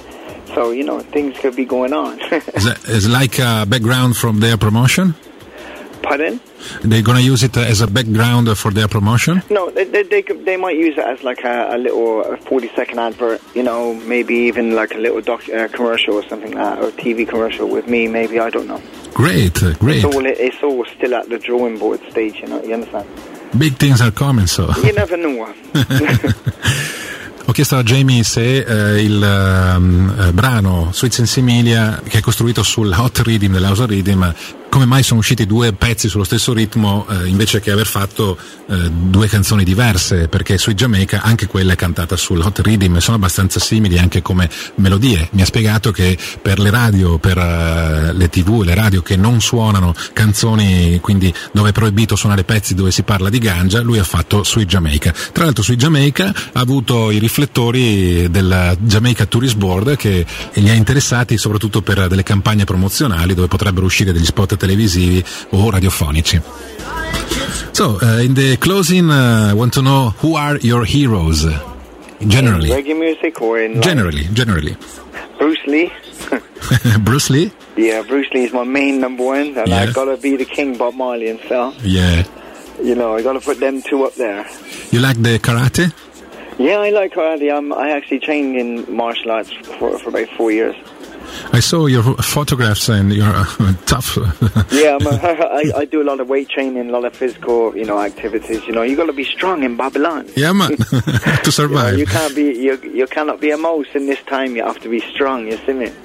So, you know, things could be going on. Is like a background from their promotion? Pardon? They're going to use it as a background for their promotion? No, they might use it as like a little 40-second advert, you know, maybe even like a little commercial or something like that, or TV commercial with me, maybe, I don't know. Great. It's all still at the drawing board stage, you know, you understand? Big things are coming, so. You never know. Ho chiesto a Jamie se il brano Sweet Sensimilia, che è costruito sul Hot Rhythm dell'House of Rhythm, come mai sono usciti 2 pezzi sullo stesso ritmo invece che aver fatto 2 canzoni diverse, perché Sweet Jamaica anche quella è cantata sul Hot Rhythm e sono abbastanza simili anche come melodie. Mi ha spiegato che per le radio, per le TV, le radio che non suonano canzoni, quindi dove è proibito suonare pezzi dove si parla di ganja, lui ha fatto Sweet Jamaica. Tra l'altro Sweet Jamaica ha avuto i riflettori della Jamaica Tourist Board che li ha interessati soprattutto per delle campagne promozionali dove potrebbero uscire degli spot televisivi o radiofonici. So, in the closing, I want to know who are your heroes, generally. In reggae music or in Generally. Bruce Lee. Bruce Lee? Yeah, Bruce Lee is my main number one, and Yeah. I gotta be the King, Bob Marley himself. Yeah. You know, I gotta put them 2 up there. You like the karate? Yeah, I like karate. I actually trained in martial arts for about 4 years. I saw your photographs and you're tough. Yeah, I do a lot of weight training, a lot of physical, you know, activities. You know, you got to be strong in Babylon. Yeah, man, to survive. You know, you cannot be a mouse in this time. You have to be strong. You see me?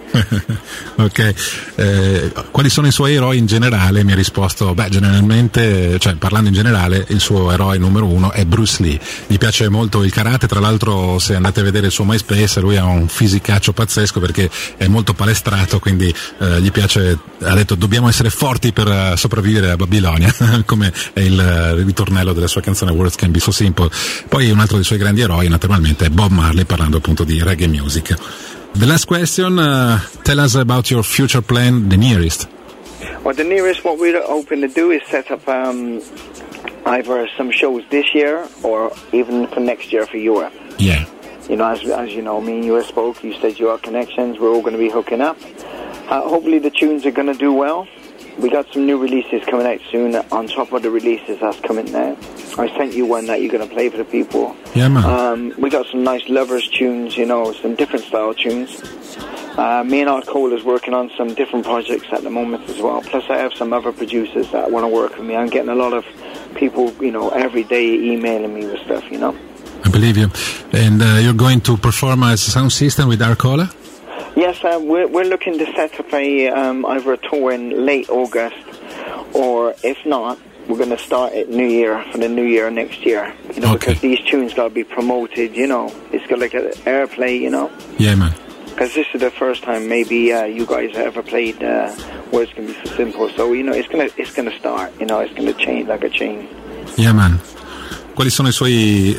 Ok, quali sono i suoi eroi in generale? Mi ha risposto, generalmente, cioè parlando in generale, il suo eroe numero 1 è Bruce Lee. Gli piace molto il karate, tra l'altro se andate a vedere il suo MySpace lui ha un fisicaccio pazzesco perché è molto palestrato, quindi gli piace, ha detto dobbiamo essere forti per sopravvivere a Babilonia, come è il ritornello della sua canzone Words Can Be So Simple. Poi un altro dei suoi grandi eroi naturalmente è Bob Marley, parlando appunto di reggae music. The last question, tell us about your future plan, the nearest. Well, the nearest, what we're hoping to do is set up either some shows this year or even for next year for Europe. Yeah. You know, as you know, me and you spoke. You said you are connections. We're all going to be hooking up. Hopefully the tunes are going to do well. We got some new releases coming out soon on top of the releases that's coming now. I sent you one that you're going to play for the people. Yeah, man. We got some nice lovers tunes, you know, some different style tunes. Me and Art Cole is working on some different projects at the moment as well. Plus I have some other producers that want to work with me. I'm getting a lot of people, you know, every day emailing me with stuff, you know. I believe you. And you're going to perform as a sound system with Arcola? Yes, we're looking to set up either a tour in late August, or if not, we're going to start at New Year, for the New Year next year. You know, because these tunes got to be promoted, you know. It's got like an airplay, you know. Yeah, man. Because this is the first time maybe you guys have ever played Words Can Be So Simple. So, you know, it's gonna start, you know, it's going to change like a chain. Yeah, man. Quali sono i suoi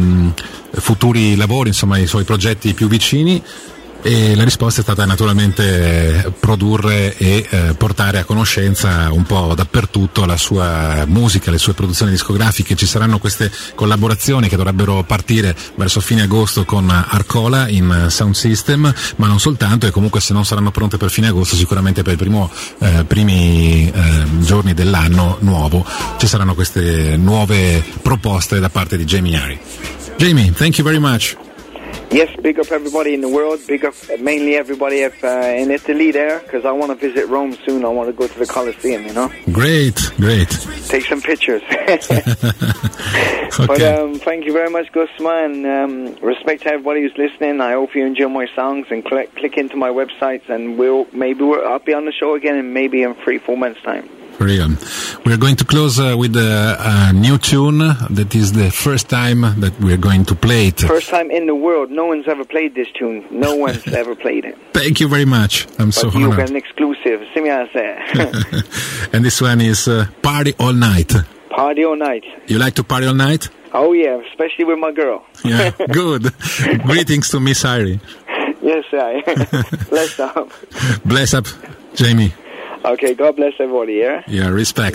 futuri lavori, insomma, i suoi progetti più vicini? E la risposta è stata naturalmente produrre e portare a conoscenza un po' dappertutto la sua musica, le sue produzioni discografiche. Ci saranno queste collaborazioni che dovrebbero partire verso fine agosto con Arcola in Sound System, ma non soltanto, e comunque se non saranno pronte per fine agosto, sicuramente per i primi giorni dell'anno nuovo ci saranno queste nuove proposte da parte di Jamie Ari. Jamie, thank you very much. Yes, big up everybody in the world. Big up mainly everybody in Italy there, because I want to visit Rome soon. I want to go to the Colosseum, you know. Great. Take some pictures. Okay. But thank you very much, Gusma, and respect to everybody who's listening. I hope you enjoy my songs, and click into my websites, and I'll be on the show again in maybe in 3-4 months' time. Very good. We are going to close with a new tune that is the first time that we are going to play it. First time in the world. No one's ever played this tune. No one's ever played it. Thank you very much. I'm so you honored. got an exclusive. See me I say. And this one is Party All Night. Party all night. You like to party all night? Oh yeah, especially with my girl. Yeah, good. Greetings to Miss Irie. Yes, I. Bless up. Bless up, Jamie. Okay, God bless everybody, yeah? Yeah, respect.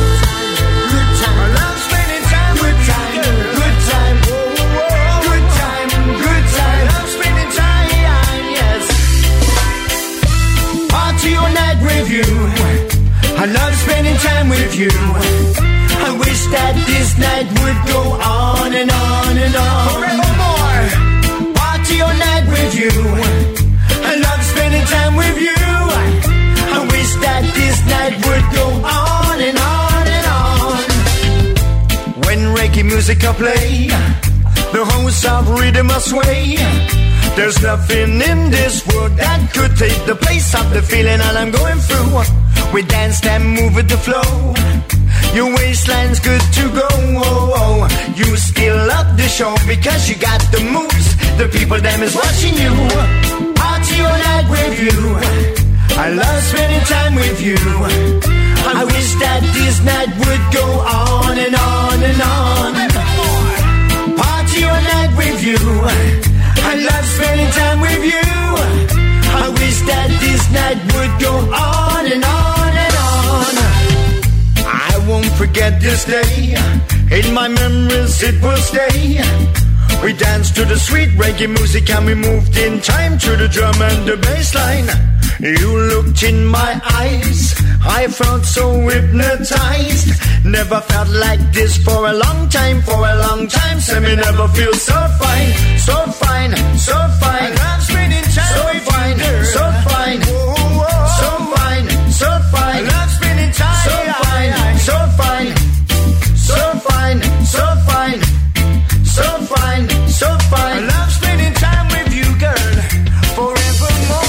Party all night with you. I love spending time with you. I wish that this night would go on and on and on. Forevermore. Party all night with you. I love spending time with you. I wish that this night would go on and on and on. When reggae music I play, the whole South rhythm I sway. There's nothing in this world that could take the place of the feeling all I'm going through. We dance and move with the flow. Your waistline's good to go. You still love the show because you got the moves. The people them is watching you. Party all night with you. I love spending time with you. I wish that this night would go on and on and on. Party all night with you. I love spending time with you. I wish that this night would go on and on and on. I won't forget this day. In my memories it will stay. We danced to the sweet reggae music and we moved in time to the drum and the bass line. You looked in my eyes, I felt so hypnotized. Never felt like this for a long time, so me never feel so fine, so fine, so fine. I'm spending time so fine, so fine, so fine, so fine. I'm spending time so fine, so fine, so fine, so fine, so fine, so fine. I love spending time with you, girl, forevermore.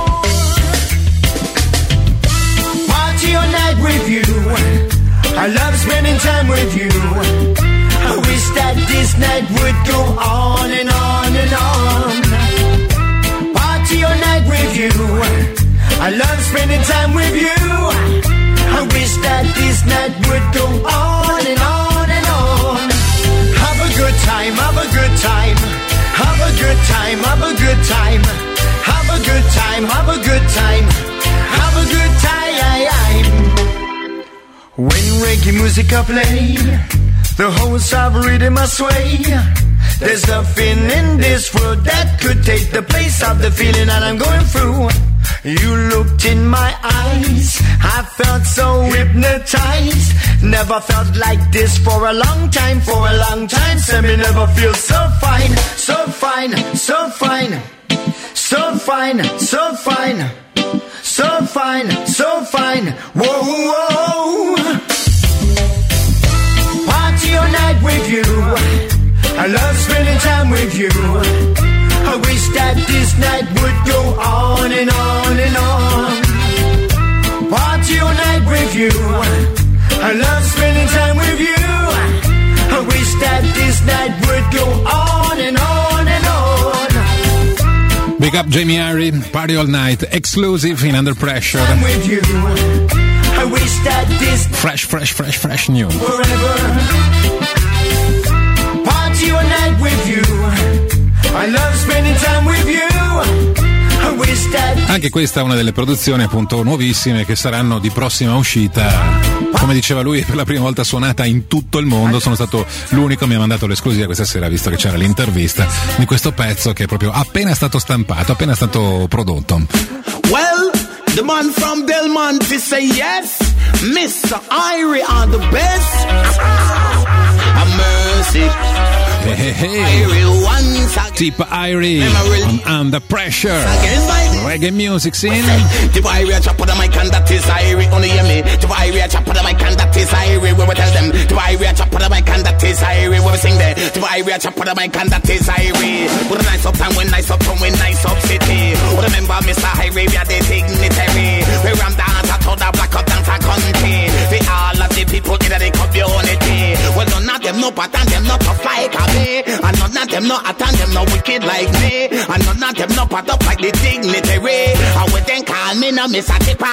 With you, I love spending time with you. I wish that this night would go on and on and on. Party all night with you. I love spending time with you. I wish that this night would go on and on and on. Have a good time, have a good time. Have a good time, have a good time. Have a good time, have a good time. Have a good time. When reggae music I play, the whole South rhythm I sway. There's nothing in this world that could take the place of the feeling that I'm going through. You looked in my eyes, I felt so hypnotized. Never felt like this for a long time, for a long time. Say me never feel so fine, so fine, so fine, so fine, so fine, so fine, so fine. Whoa, whoa. Party all night with you, I love spending time with you. I wish that this night would go on and on and on. Party all night with you, I love spending time with you. I wish that this night would go on and on and on. Big up Jamie Irie, Party All Night, exclusive in Under Pressure. I'm with you. I wish that this fresh new. Forever. Party all night with you. I love spending time with you. I wish that. Anche questa è una delle produzioni appunto nuovissime che saranno di prossima uscita. Come diceva lui, per la prima volta suonata in tutto il mondo. Sono stato l'unico, mi ha mandato l'esclusiva questa sera, visto che c'era l'intervista di questo pezzo che è proprio appena stato stampato, appena stato prodotto. Well, the man from Del Monte say yes. Mr. Irie are the best. A mercy. Tip Irie on Under Pressure. Reggae music scene. Tip Irie chop on the mic and that is Irie. Only hear me. Tip Irie chop on the mic and that is Irie. We will tell them. Tip Irie chop on the mic and that is Irie. We will sing there. Tip Irie chop on the mic and that is Irie. Put a nice up town, when nice up town, when nice up city. Remember Mr. Irie, we are the dignitary. We ram dance at all the black up dance a country. We all of the people in the community. Well, none of them no pattern, them not tough like me. And none of them no attend, them no wicked like me. And none of them no part up like the dignitary. And we then call me no Mr. Tipper.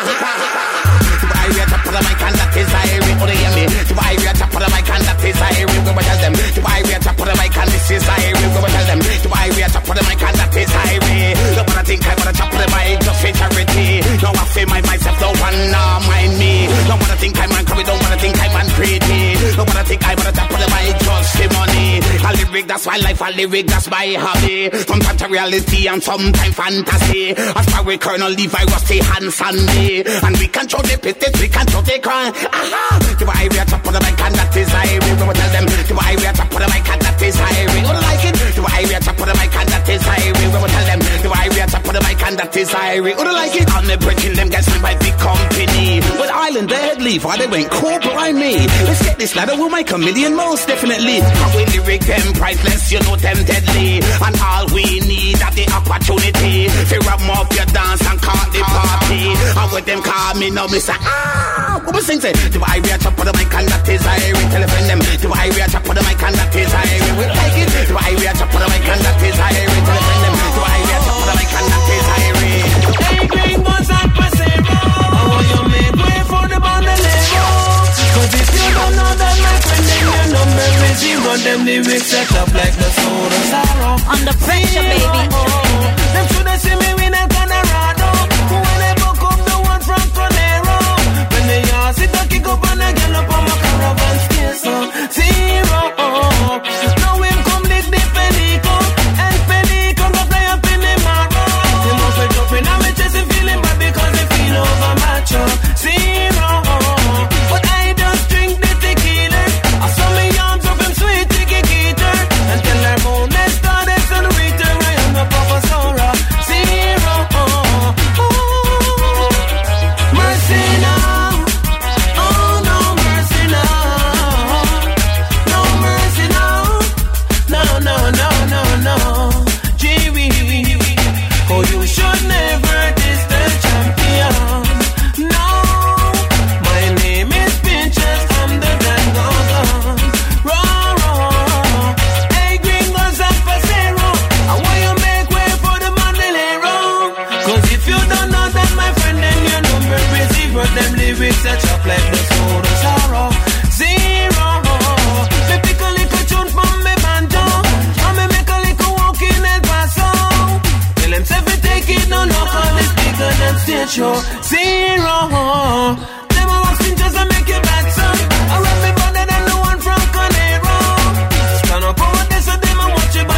Irie top of the mic and that is Irie. Oh, they hear me. Irie top of the mic and that is Irie. We will tell them. Irie top of the mic and this is Irie. We will tell them. Irie top of the mic and that is Irie. Don't wanna think I wanna top of the mic just for charity. Don't wanna feel myself, no one mind me. Don't wanna think I'm man curry, don't wanna think I'm man pretty. Don't wanna think I wanna top of the mic just for money. A lyric, that's my life, a lyric, that's my hobby. Sometimes to reality and sometimes fantasy. As far as Colonel Levi, Rusty, and Sandy. And we control the pistons, we control the crime. Aha! To Irie top of the mic and that is Irie. We will tell them. To Irie top of the mic and that is Irie. Who like it? To Irie top of the mic and that is Irie. We will tell them. To Irie top of the mic and that is Irie. Who like it? I'm breaking them guys by big company. But Island, they had leave, why they went corporate by me. Let's get this ladder, we'll make a million most definitely. How we lyric them priceless, you know them deadly. And all we need are the opportunity to ram up your dance and call the party. And with them call me now, Mr. What we sing say? Do I reach up for the mic and that is Irie? Telephone them. Do I reach up for the mic and that is Irie? We like it. Do I reach up for the mic and that is Irie? Telephone them. Do I reach up for the mic and that is Irie? Hey, gringos and pasero, how you make way for the bandolero? Cause if you don't know that, my friend, then you know me with you. Got them lyrics set up like the soul of sorrow. Under pressure, baby. Them should have seen me win a Colorado. When they buck up the one from Conero. When they ask it, I kick up and I get up on my caravan stay so zero. Now him come lick the Pelico. And Pelico go fly up in the marrow. They must be jumping on me chest and feeling bad because they feel over macho. Zero. But I just drink the tequila. I saw me arms up him sweet ticky keeter. And tell her moon let's start it and return. I am a Papa Sora. Zero. Mercy now. Oh no mercy now. No mercy now. No, no, no, no, no. Jimmy. Oh, you should never diss the champion. No. My name is Pinchers. I'm the Dango Gun. Raw. Hey, gringos and pasero. I want you make way for the bandolero. Cause if you don't know that, my friend, then you know me crazy. But them lyrics that chop like the soul of sorrow. Zero. Me pick a little tune from me banjo. And me make a little walk in El Paso. Tell them say take it, no look on the speaker than stage show. Zero. Them a wax Pinchers and make you bad son. I rap me better than the one from Conero. Stand up over there so them a watch you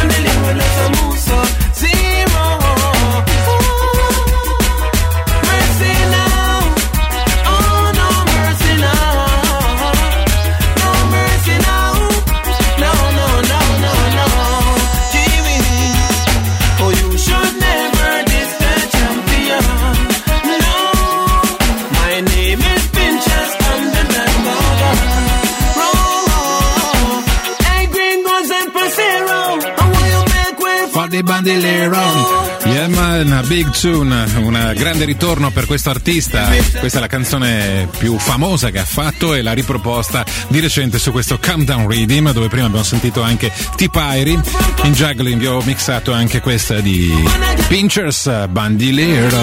Bandolero. Yeah man, a big tune, un grande ritorno per questo artista. Questa è la canzone più famosa che ha fatto e l'ha riproposta di recente su questo Calm Down Rhythm, dove prima abbiamo sentito anche T-Pyri. In juggling vi ho mixato anche questa di Pinchers, Bandolero.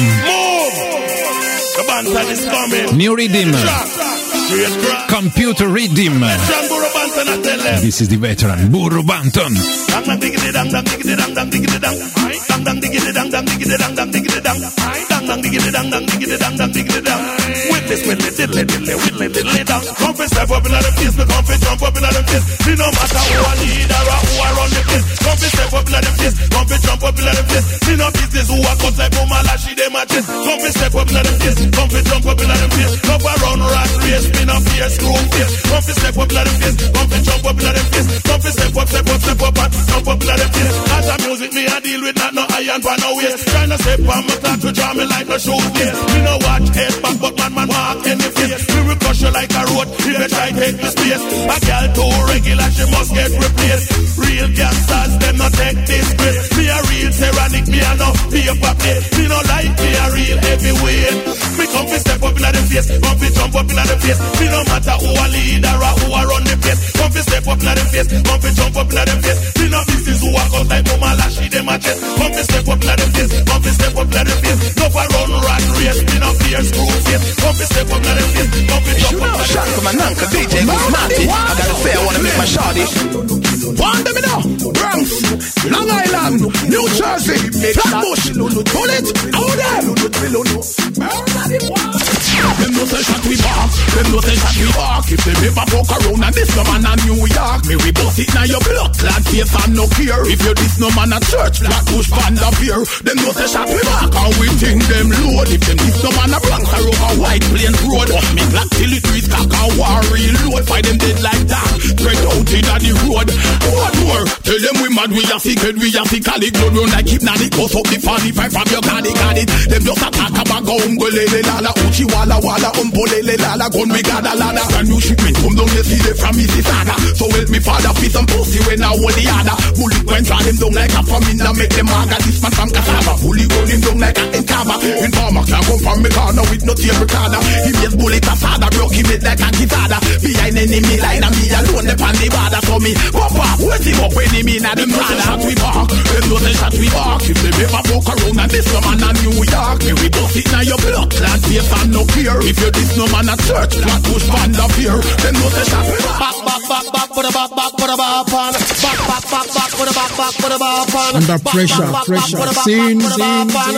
New Rhythm, Computer Rhythm. This is the veteran Burro Banton. Witness when they diddly down. Come fi step up inna the place, me come fi jump up inna the place. Me no matter who a leader or who a run the place. Come fi step up inna the place, come fi jump up inna the place. Me no business who a cut like Boma Lashy dem a chest. Come fi step up inna the place, come fi jump up inna the place. Come fi run rat race, me no fear screw face. Come fi step up inna the place, come fi jump up inna the place. Come fi step up and jump up inna the place. As a music me a deal with not no iron for no waste. Tryna step on my clock to draw me like no shoes there. Me no watch head back, but man walk in the face. We will crush you like a road if you try take the space. A girl too regular, she must get replaced. Real gangsters, them not take this grace. Me a real tyrannic, me a no paper plate. Me no like me a real heavyweight. Me come fi step up inna the face, come fi jump up inna the face. Me no matter who a leader or who a run the place. Come fi step up inna the face, come fi jump up inna the face. Me no business who a cut like Boma Lashy dem a chest. Come fi step up inna the face, come fi step up inna the face. No for run rat race, me no fear screw face. Come fi step up inna the face, come fi jump up inna the face. Shot from my uncle DJ Guzmati. I gotta say I wanna make my shawty. Want them now? Bronx, Long Island, New Jersey, Flatbush, Bullet, all them. Them no say shot we back, them no say shot we back. If them ever fuck around and this no man a New York, me we bust it now your blood clot face and no care. If you this no man a church, Flatbush band up here. Them no say shot we back and we think them load. If them this no man a Bronx or over White Plains Road, bust me black till it reach cock and war real load. Fight them dead like that, spread out inna the road. What more? Tell them we mad, we a sick head, we a sick calic. Blood run like hypnotic, bust up the 45 from your got it. Them just attack about go umgolele lala, uchi wala wala umpolele lala, gun we got a lana. Brand new shipment come down the sea from Mississauga. So help me father fit some pussy when I hold the other. Bullet when try them down like a famine, make them maga. This man from cassava, fully run him down like a encaba. In farmer can't come from me corner with no tape recorder. He makes bullet a father, broke him it like a guitar. Behind enemy line and me alone the pan the border. So me pop up, wait him up when he mean a them brother. Shot we back, them no say shot we back. If them ever fuck around and this no man a New York, me we bust it now your blood clot face and no care. If you this no man a church, Flatbush band up here. Them no say shot we back. Back, put a back, put a back on. Back, put a back, put a back on. Under pressure, scene. Back,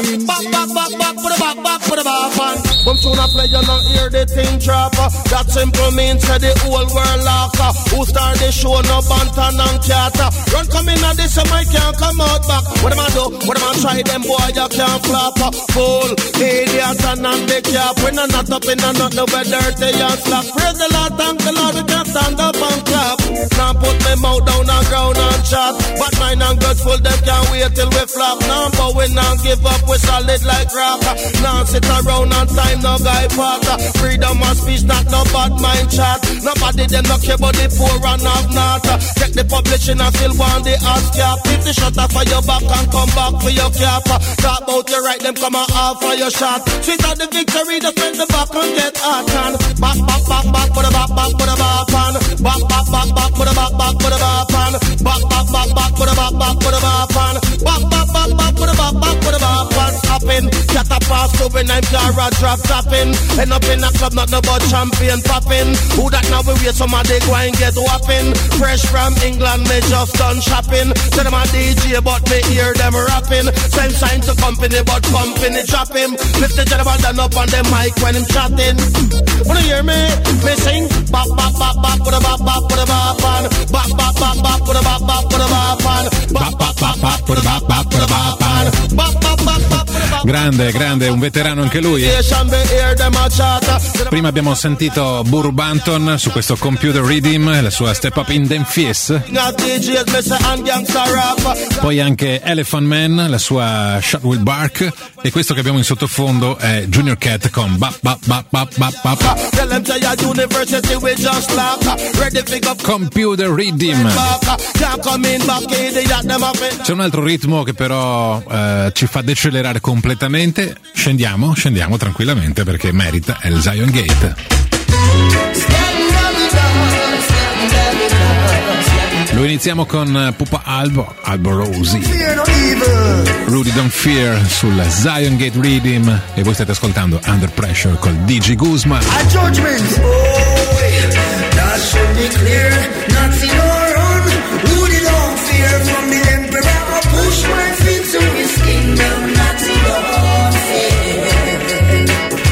put a back on. Come soon a play, you not hear the thing drop. That simple means that the whole world lock. Who start the show, no bantan and theater. Run come in and this, I can't come out back. What am I do? What am I try? Them boy, you can't flop. Fool, idiot and the cap. When I'm not up in a not no way dirty and slack. Praise the Lord, thank the Lord, we can't stand up and clap. Now put my mouth down on ground and chat. But mine and grateful, them can't wait till we flop. Now but we not give up, we solid like rock. Now sit around and time no guy part. Freedom of speech, not no bad mind chat. Nobody them no care about the poor and have not. Check the publishing and still want the ass cap. If the shot off for your back and come back for your cap. Talk about your right, them come and off for your shot. Sweet out the victory, just bend the back and get hot. And back, put a back, put a back on. Back, put a back, put a back on. Back, put a back, put a back on. Back, put a back, put a back on. Hopping, cat a pass over nine car drop tapping. End up in a club, not no but champion popping. Who that now we wait somebody go and get whopping. Fresh from England, me just done shopping. Tell them a DJ, but me hear them rapping. Same sign to company, but company drop him. Lift the gentleman down up on the mic when him chatting. Wanna hear me? Me sing. Bop, put a bop, put a bop on. Bop, put a bop, put a bop on. Bop, put a bop, put a bop on. Grande grande, grande, un veterano anche lui. Prima abbiamo sentito Burr Banton su questo Computer Rhythm, la sua Step Up in Them Fierce. Poi anche Elephant Man, la sua Shot Will Bark, e questo che abbiamo in sottofondo è Junior Cat con Bap Bap Bap Bap Bap Bap. Computer Rhythm. C'è un altro ritmo che però ci fa decelerare completamente. Scendiamo tranquillamente perché merita, è il Zion Gate. Lo iniziamo con Pupa Albo Rosie, Rudy Don't Fear sul Zion Gate Rhythm, e voi state ascoltando Under Pressure col DJ Guzma. A judgment, that should be clear, not in our own. Rudy don't fear from the emperor. I push my feet to his kingdom, not in our fear.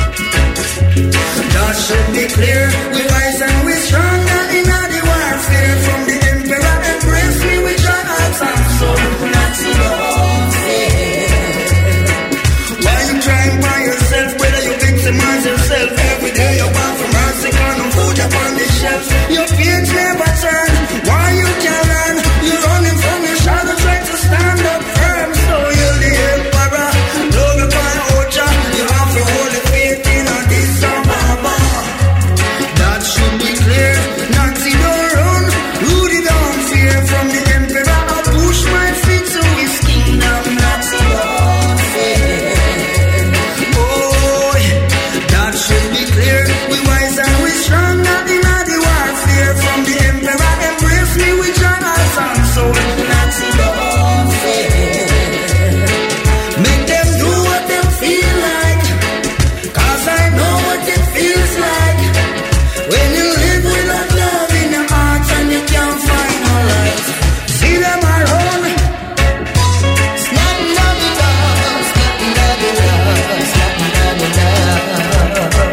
That should be clear, we rise and we strong, not in the warfare. From the emperor, embrace me with your heart and soul, not in our fear. Why you trying by yourself, whether you victimize yourself every day, you want from mercy, no food upon the shelf. Your page never turn. Why you can't run? You're running from your shadow, trying to stand up firm. So you're the emperor, love upon Ocha. You have to hold the faith in a this Baba. That should be clear, not in your own. Rudy don't fear from the emperor. I push my feet to his kingdom, not in your fear. Oh, that should be clear. We wise and we strong, not in the warfare. From the emperor, embrace me with your heart and soul, not in your fear. Make them do what them feel like, 'cause I know what it feels like. When you live without love in your heart and you can't find no light. See them around. Snap, snap, love, snap, snap, love, snap, snap, love.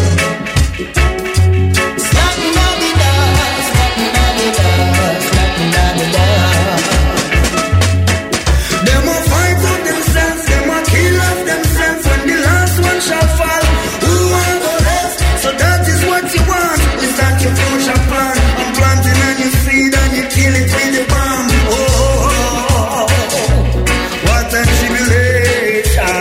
Snap, snap, love, snap, snap, love, snap, snap, love. Them will fight with themselves, them will kill off themselves when the last one shall fall. Who want go left? So that is what you want. Is that your future plan? I'm planting and you seed and you kill it with the bomb. Oh, what a tribulation.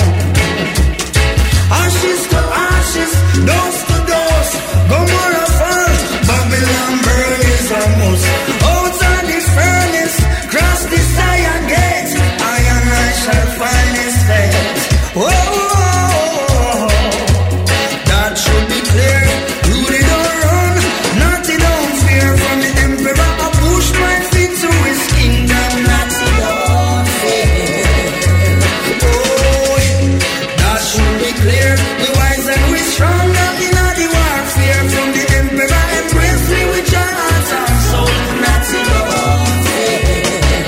Ashes to ashes, dust to dust. Gomorrah fall, Babylon burn is a must. Out of the furnace, cross the Zion gate. I and I shall find his face. Oh, that should be clear. Rudy don't run, naughty don't fear. From the emperor, I push my feet to his kingdom, naughty don't fear. Oh, that should be clear. We wise and we strong, not in the warfare. From the emperor, embrace me with your heart and soul, naughty don't fear.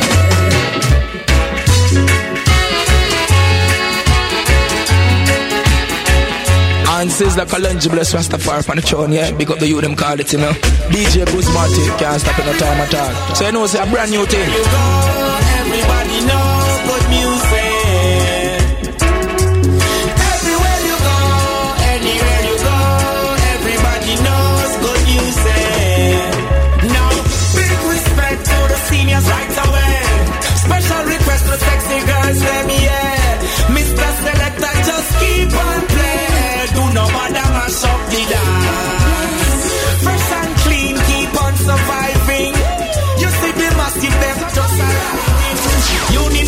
And Sizzla Kalonji bless Rastafari on the throne, yeah. Big up the youth, them call it, you know. DJ Guzma can't stop in no time at all. So you know it's a brand new thing. Everybody knows good music. Everywhere you go, anywhere you go, everybody knows good music. Now, big respect to the seniors right away. Special request to sexy girls, let me hear. Mr. Selector, just keep on playing. Do no bother mash up the dance. Fresh and clean, keep on surviving. You see the massive them just arriving. You need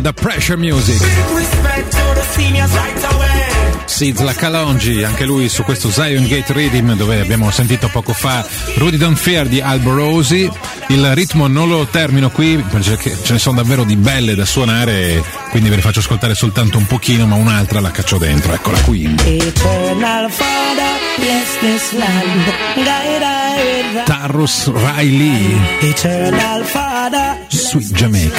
Under Pressure Music. Respect to the seniors right away. Sidla Kalonji, anche lui su questo Zion Gate Rhythm, dove abbiamo sentito poco fa Rudy Don't Fear di Alborosi. Il ritmo non lo termino qui perché ce ne sono davvero di belle da suonare, quindi ve le faccio ascoltare soltanto un pochino, ma un'altra la caccio dentro. Eccola qui. Eternal Father, bless this land, guide I with Tarrus Riley, Eternal Father, Sweet Jamaica.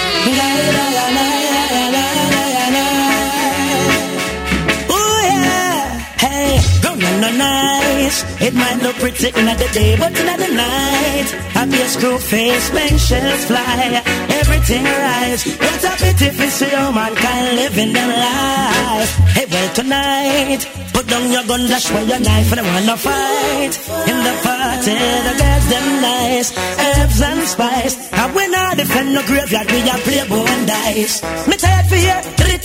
Nice. It might look pretty in the day, but in the night, I be a screw face, make shells fly, everything rise. It's a pity if it's your mankind living their life. Hey, well tonight, put down your gun, dash with your knife, and I wanna fight. In the party, the girls them nice, herbs and spice. And we not defend no graveyard, we a play bow and dice. Me tired for here, tired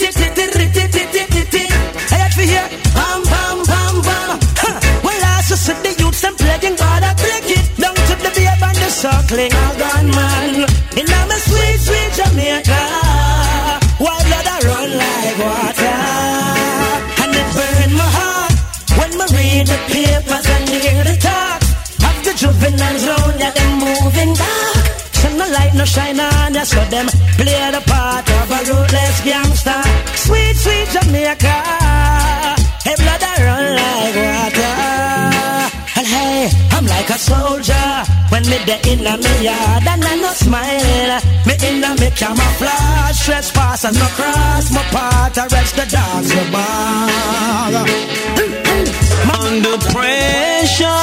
for here, bam bam bam bam. So sit the youths and playing God, I break it down to the babe and the circling a gunman. In my sweet, sweet Jamaica, wild blood I run like water. And it burn my heart when I read the papers and hear the talk of the juveniles round, yeah, them moving back. So no light, no shine on ya, so them play the part of a ruthless gangster. Sweet, sweet Jamaica, hey, blood I run like water. And hey, I'm like a soldier when me dey inna me yard and I no smile. Me inna me camouflage, trespass and no cross my path. I rest the dogs the bar. Under pressure,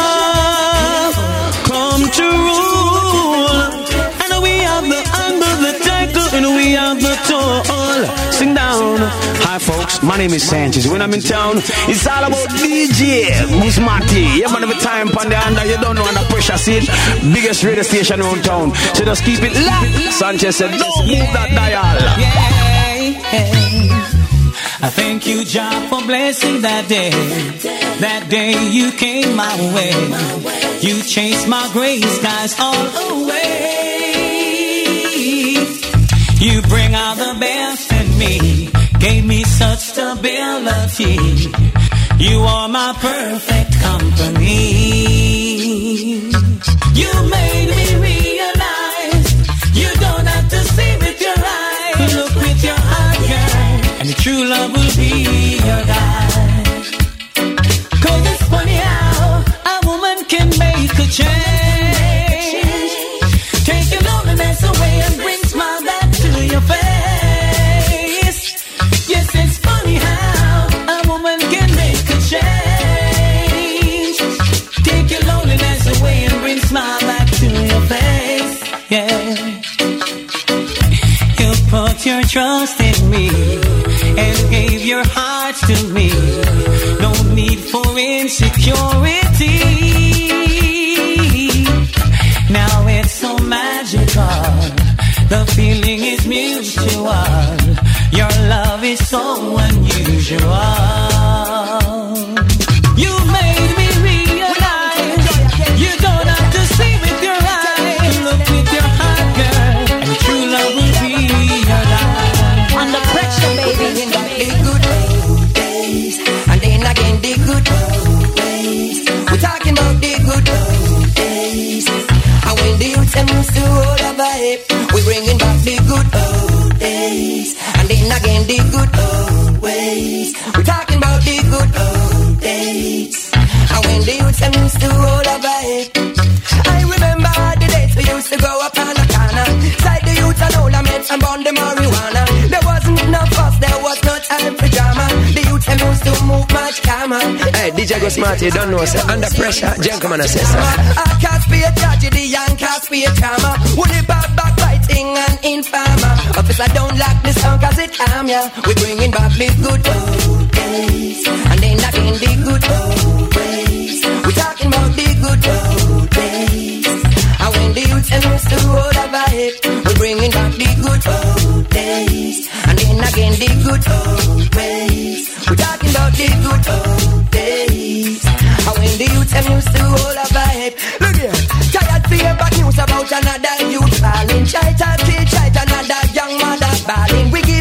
come to rule. And we have the under the tackle and we have the toll. Sing down. Hi folks, my name is Sanchez. When I'm in town, it's all about DJ Musmati. Yeah, man, every time on the under, you don't know Under Pressure scene. Biggest radio station around town. So just keep it locked. Sanchez said, don't move that dial. Yeah. I thank you, Jah, for blessing that day. That day you came my way. You chased my gray skies all away. You bring out the best in me. Gave me such stability. You are my perfect company. You made me realize you don't have to see with your eyes. Look with your heart, girl, and the true love will be your guide. 'Cause it's funny how a woman can make a change. Take your loneliness away and bring smile back to your face. Yes, it's funny how a woman can make a change. Take your loneliness away and bring smile back to your face. Yeah. You put your trust in me and gave your heart to me. No need for insecurity. Now it's so magical. The feeling is mutual. Your love is so unusual. You made me realize you don't have to see with your eyes. Look with your heart, girl, and true love will be your life. Under pressure, baby, in the good old days, and then again the good old days. We're talking about the good old days. And when the youth them used to hold a vibe, we're bringing back the good old days. And then again the good old ways. We're talking about the good old days. And when the youth them used to hold a vibe, I remember the days we used to go up on the corner. Side the youth and all I met and burn the marijuana. There wasn't enough fuss, there was no time for drama. The youth them used to move much calmer. Hey, DJ Go Smart, you don't know, say, Under Pressure, gentlemen, I say, sir. I can't be a tragedy and can't be a drama. Would it backbiting and informer? Officer, don't lock the song cause it calm ya. We're bringing back the good old days. And then again the good old ways. We're talking about the good old days. And when the youth them used to hold a vibe, we're bringing back the good old days. And then again the good old ways. We're talking about the good old days. And when the youth them used to hold a vibe. Look here, tired to hear bad news about another youth falling. Try to kill, try to another young mother balling. We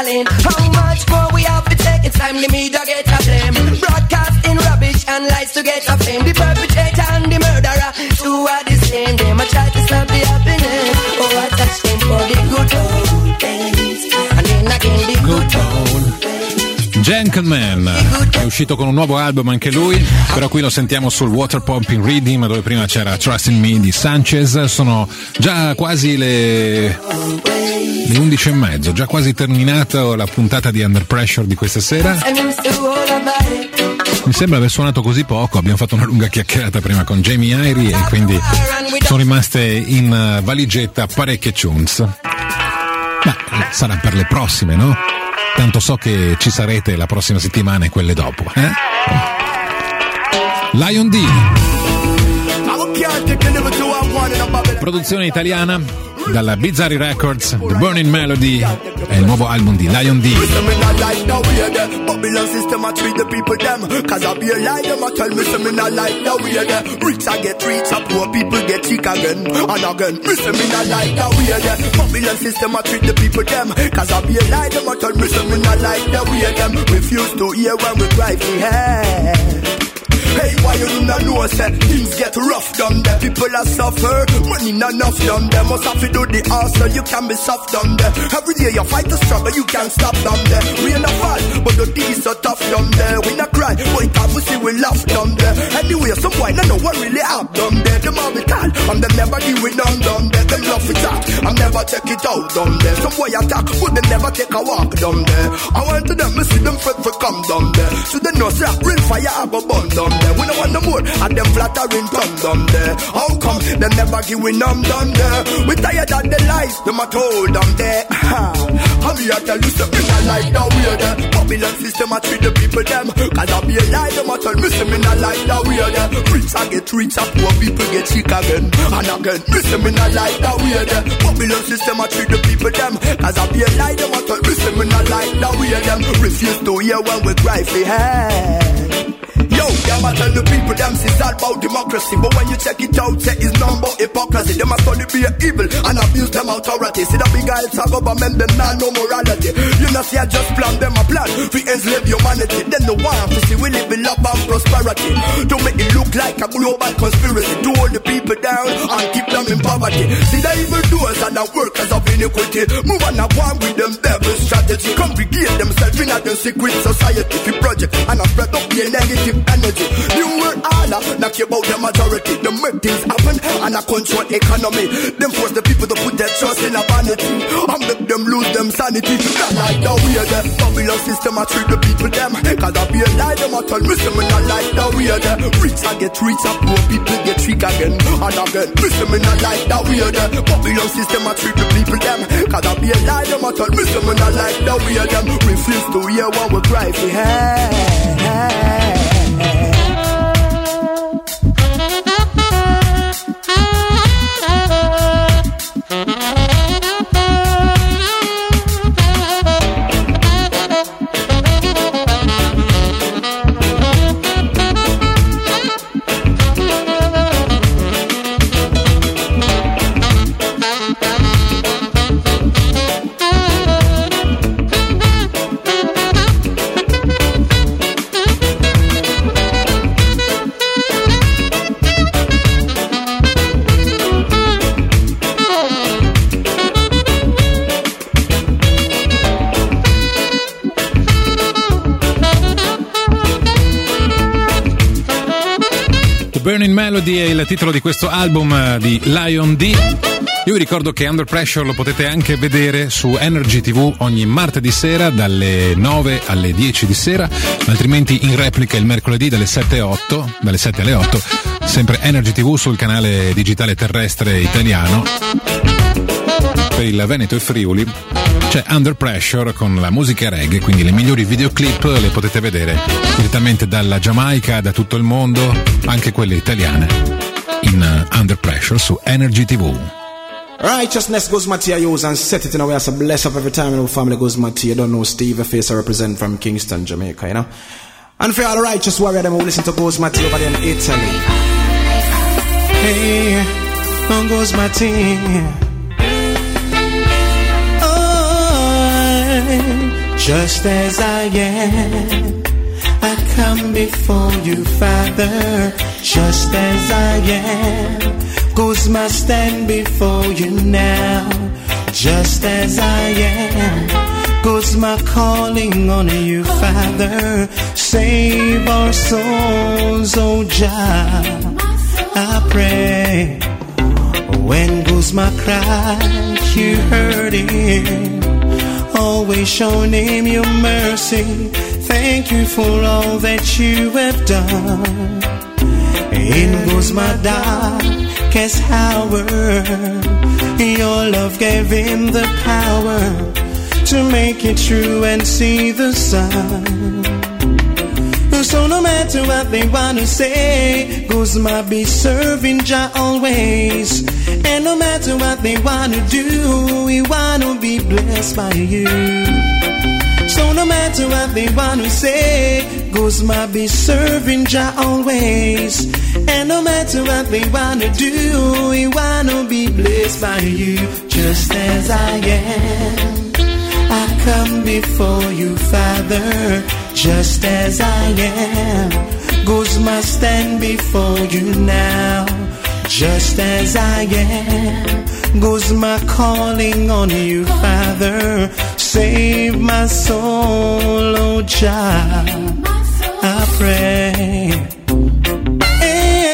darling. How much more we have to take? It's time the media get a blame. Broadcasting rubbish and lies to get a fame. The perpetrator and the murderer, two are the same. They might try to stop the happiness. Oh, I touch them for the good old days. And then again the good old days. Gentleman è uscito con un nuovo album anche lui, però qui lo sentiamo sul Water Pumping Rhythm, dove prima c'era Trust in Me di Sanchez. Sono già quasi le 11:30, già quasi terminata la puntata di Under Pressure di questa sera. Mi sembra aver suonato così poco, abbiamo fatto una lunga chiacchierata prima con Jamie Irie e quindi sono rimaste in valigetta parecchie tunes. Ma sarà per le prossime, no? Tanto so che ci sarete la prossima settimana e quelle dopo, eh? Lion D, produzione italiana dalla Bizzarri Records, The Burning Melody, è il nuovo album di Lion D. Hey, why you do not know, say, things get rough down there. People are suffer, money not enough down there. Must have to do the hustle, you can be soft down there. Every day you fight the struggle, you can't stop down there. We in a fall, but the day is so tough down there. We not cry, but it have to see we laugh down there. Anyway, some boy not know what really up down there. Them all be tall, and them never give it down there. Them love it out, and never check it out down there. Some boy attack, but they never take a walk down there. I want to them, I see them fret for come down there. So they know, say, real fire I go burn down there. We don't want no more, and them flattering come down there. How come they never give we numb down there? We tired of the lies, them are told down there. I'm here to tell you something I like that weird. Babylon system I treat the people them. Cause I be a lie, them I tell me something I like that weird. Rich I get rich, and poor people get sick again. And again, me something I like that weird. Babylon system I treat the people them. Cause I be a lie, them I tell me something I like that weird. Refuse to hear when we cry for help. Yo, them I tell the people them it's all about democracy. But when you check it out, say it's none but hypocrisy. Them a study be evil and abuse them authority. See the big guys a government, them nah no morality. You know see I just plan them a plan for enslave humanity. Then the one to see we live in love and prosperity. To make it look like a global conspiracy. To hold the people down and keep them in poverty. See the evil doers and the workers of iniquity. Move on and one with them devil strategy. Congregate themselves in a the secret society. For project and a spread up the negative energy. New world order, not care about the majority. They make things happen and a control economy. Them force the people to put their trust in a vanity and make them lose them sanity. Not like the weird Babylon system I treat the people them. Cause I be a lie, them I tell me some not like the weird. Rich I get rich, and poor people get trick again and again. Listen me not like the weird Babylon system I treat the people them. Cause I be a lie, them I tell me some not like the weird. Refuse to hear when we cry for help. Burning Melody è il titolo di questo album di Lion D. Io vi ricordo che Under Pressure lo potete anche vedere su Energy TV ogni martedì sera dalle 9 alle 10 di sera, altrimenti in replica il mercoledì dalle 7 alle 8, sempre Energy TV sul canale digitale terrestre italiano. Per il Veneto e Friuli c'è Under Pressure con la musica reggae, quindi le migliori videoclip le potete vedere direttamente dalla Giamaica, da tutto il mondo, anche quelle italiane, in Under Pressure su Energy TV. Righteousness goes Mattia use and set it in a way as a bless up every time in our family goes Mattia. Don't know Steve, a face I represent from Kingston, Jamaica, you know. And for all the righteous warrior them who listen to Goes Mattia over there in Italy. Hey, on Goes Mattia. just as I am. I come before you, Father, just as I am. Guzma stand before you now, just as I am. Guzma calling on you, Father, save our souls, oh Jah, I pray. When Guzma cried, you heard him, always showing him your mercy. Thank you for all that you have done. In Guzma darkest hour, your love gave him the power to make it true and see the sun. So no matter what they wanna say, Guzma be serving Jah always. And no matter what they wanna do, we wanna be blessed by you. So no matter what they wanna say, Guzma be serving Jah always. And no matter what they wanna do, we wanna be blessed by you. Just as I am, I come before you, Father, just as I am. Guzma stand before you now, just as I am. Guzma calling on you, Father, save my soul, oh Jah, I pray. Hey,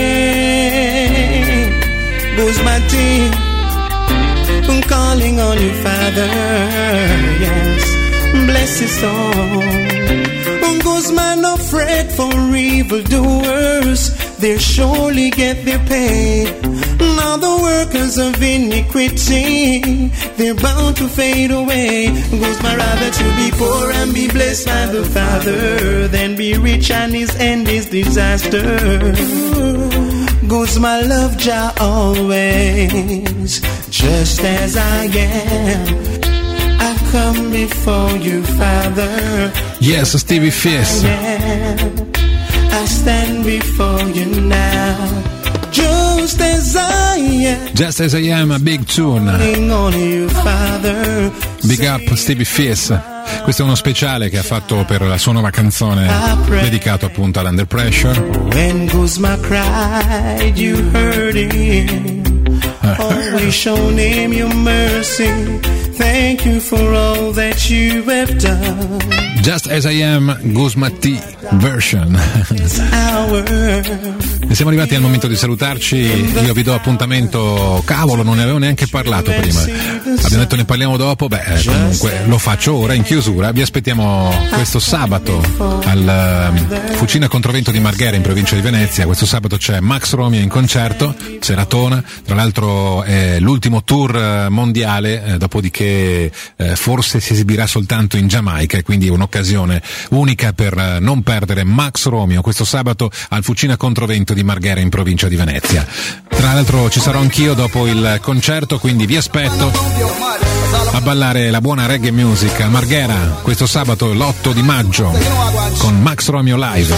hey, hey. Guzma team, I'm calling on you, Father, yes, bless his soul. Guzma no fret for evildoers, they'll surely get their pay. Now the workers of iniquity, they're bound to fade away. Guzma rather to be poor and be blessed by the Father than be rich and his end is disaster. Guzma love Jah always, just as I am. I come before you, Father. Yes, Stevie Fierce. I stand before you now, just as I am. Just as I am, a big tune. Big up Stevie Fierce. Questo è uno speciale che ha fatto per la sua nuova canzone dedicato appunto all'Under Pressure. When Guzma cried, you heard him. Always shown him your mercy. Thank you for all that you have done. Just as I am, Guzma T version. E siamo arrivati al momento di salutarci. Io vi do appuntamento. Cavolo, non ne avevo neanche parlato prima. Abbiamo detto ne parliamo dopo. Beh, comunque lo faccio ora in chiusura. Vi aspettiamo questo sabato al Fucina Controvento di Marghera in provincia di Venezia. Questo sabato c'è Max Romeo in concerto, seratona. Tra l'altro è l'ultimo tour mondiale, dopodiché forse si esibirà soltanto in Giamaica, e quindi è un'occasione unica per non perdere Max Romeo questo sabato al Fucina Controvento di Marghera in provincia di Venezia. Tra l'altro ci sarò anch'io dopo il concerto, quindi vi aspetto a ballare la buona reggae music a Marghera questo sabato l'8 di maggio con Max Romeo live.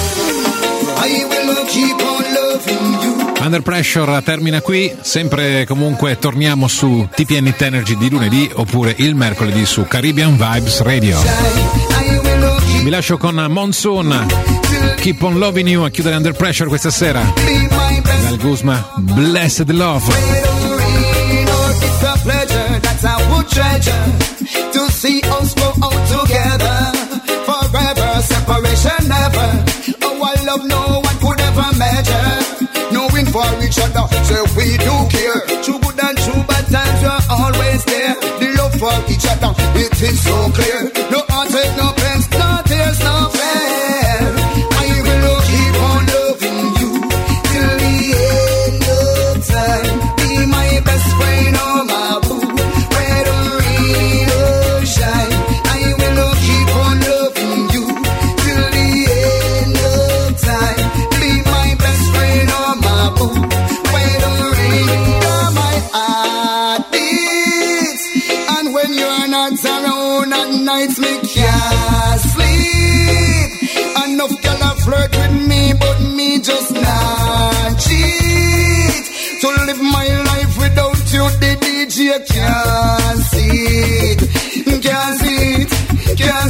Under Pressure termina qui, sempre comunque torniamo su TPN Energy di lunedì oppure il mercoledì su Caribbean Vibes Radio. Vi lascio con Monsoon, Keep on Loving You a chiudere Under Pressure questa sera. Dal Guzma, Blessed Love. It's a pleasure that I would treasure to see us grow out together forever, separation never. Our love no one could ever measure. Knowing for each other, so we do care. True good and true bad times, we're always there. The love for each other, it is so clear. No heartache, no pains, no tears, no fear. I will keep on loving you till the end of time. Be my best friend, oh my boo, where the rain or shine. I will keep on loving you till the end of time. Be my best friend, oh my boo, where the rain or my heart beats. And when you're not around at nights, me can't sleep. Enough girl a flirt with me, but me just not cheat. To live my life without you, the DJ can't see it, can't see it, can't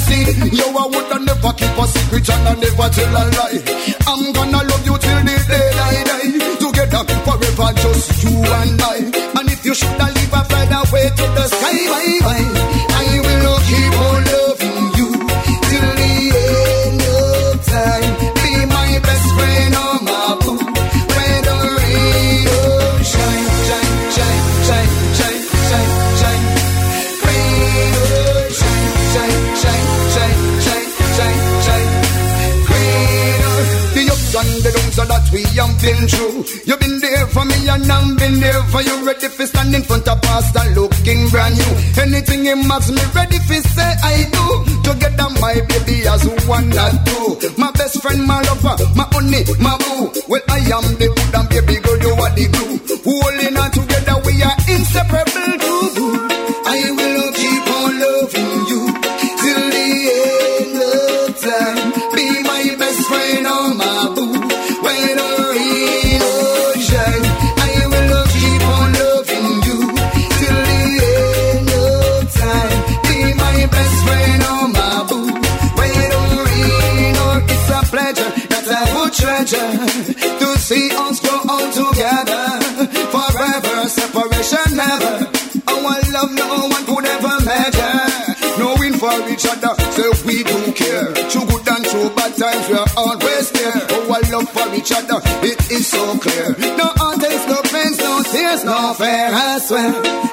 see. You I would never keep a secret and I never tell a lie. I'm gonna love you till the day I die. Together forever, just you and I. And if you should leave a further way to the sky, I will keep on loving you till the end of time. Be my best friend or my boo. When the rain shine, shine, shine, shine, shine, shine, shine. Rain shine, shine, shine, shine, shine, shine, shine. Rain, the ups and the downs so that we have been through. You've been there for me and I've been there for you. Ready for stand in front of pastor looking brand new. Anything he asks me ready for say I do. Together my baby as one and two. My best friend, my lover, my honey, my boo. Well I am the good and baby girl you are the glue. Holding on together we are inseparable too. I will keep on loving you till the end of time. Be my best friend or my boo. When the rain shine, I will keep on loving you till the end of time. Be my best friend or my boo. When the rain it's a pleasure that I would treasure to see us grow all together. Forever, separation never. Our love no one could ever measure. Knowing for each other, so we do care. Too good and too bad times, we are always there. Our love for each other, it is so clear. No heartaches, no pains, no tears, no fear, I swear.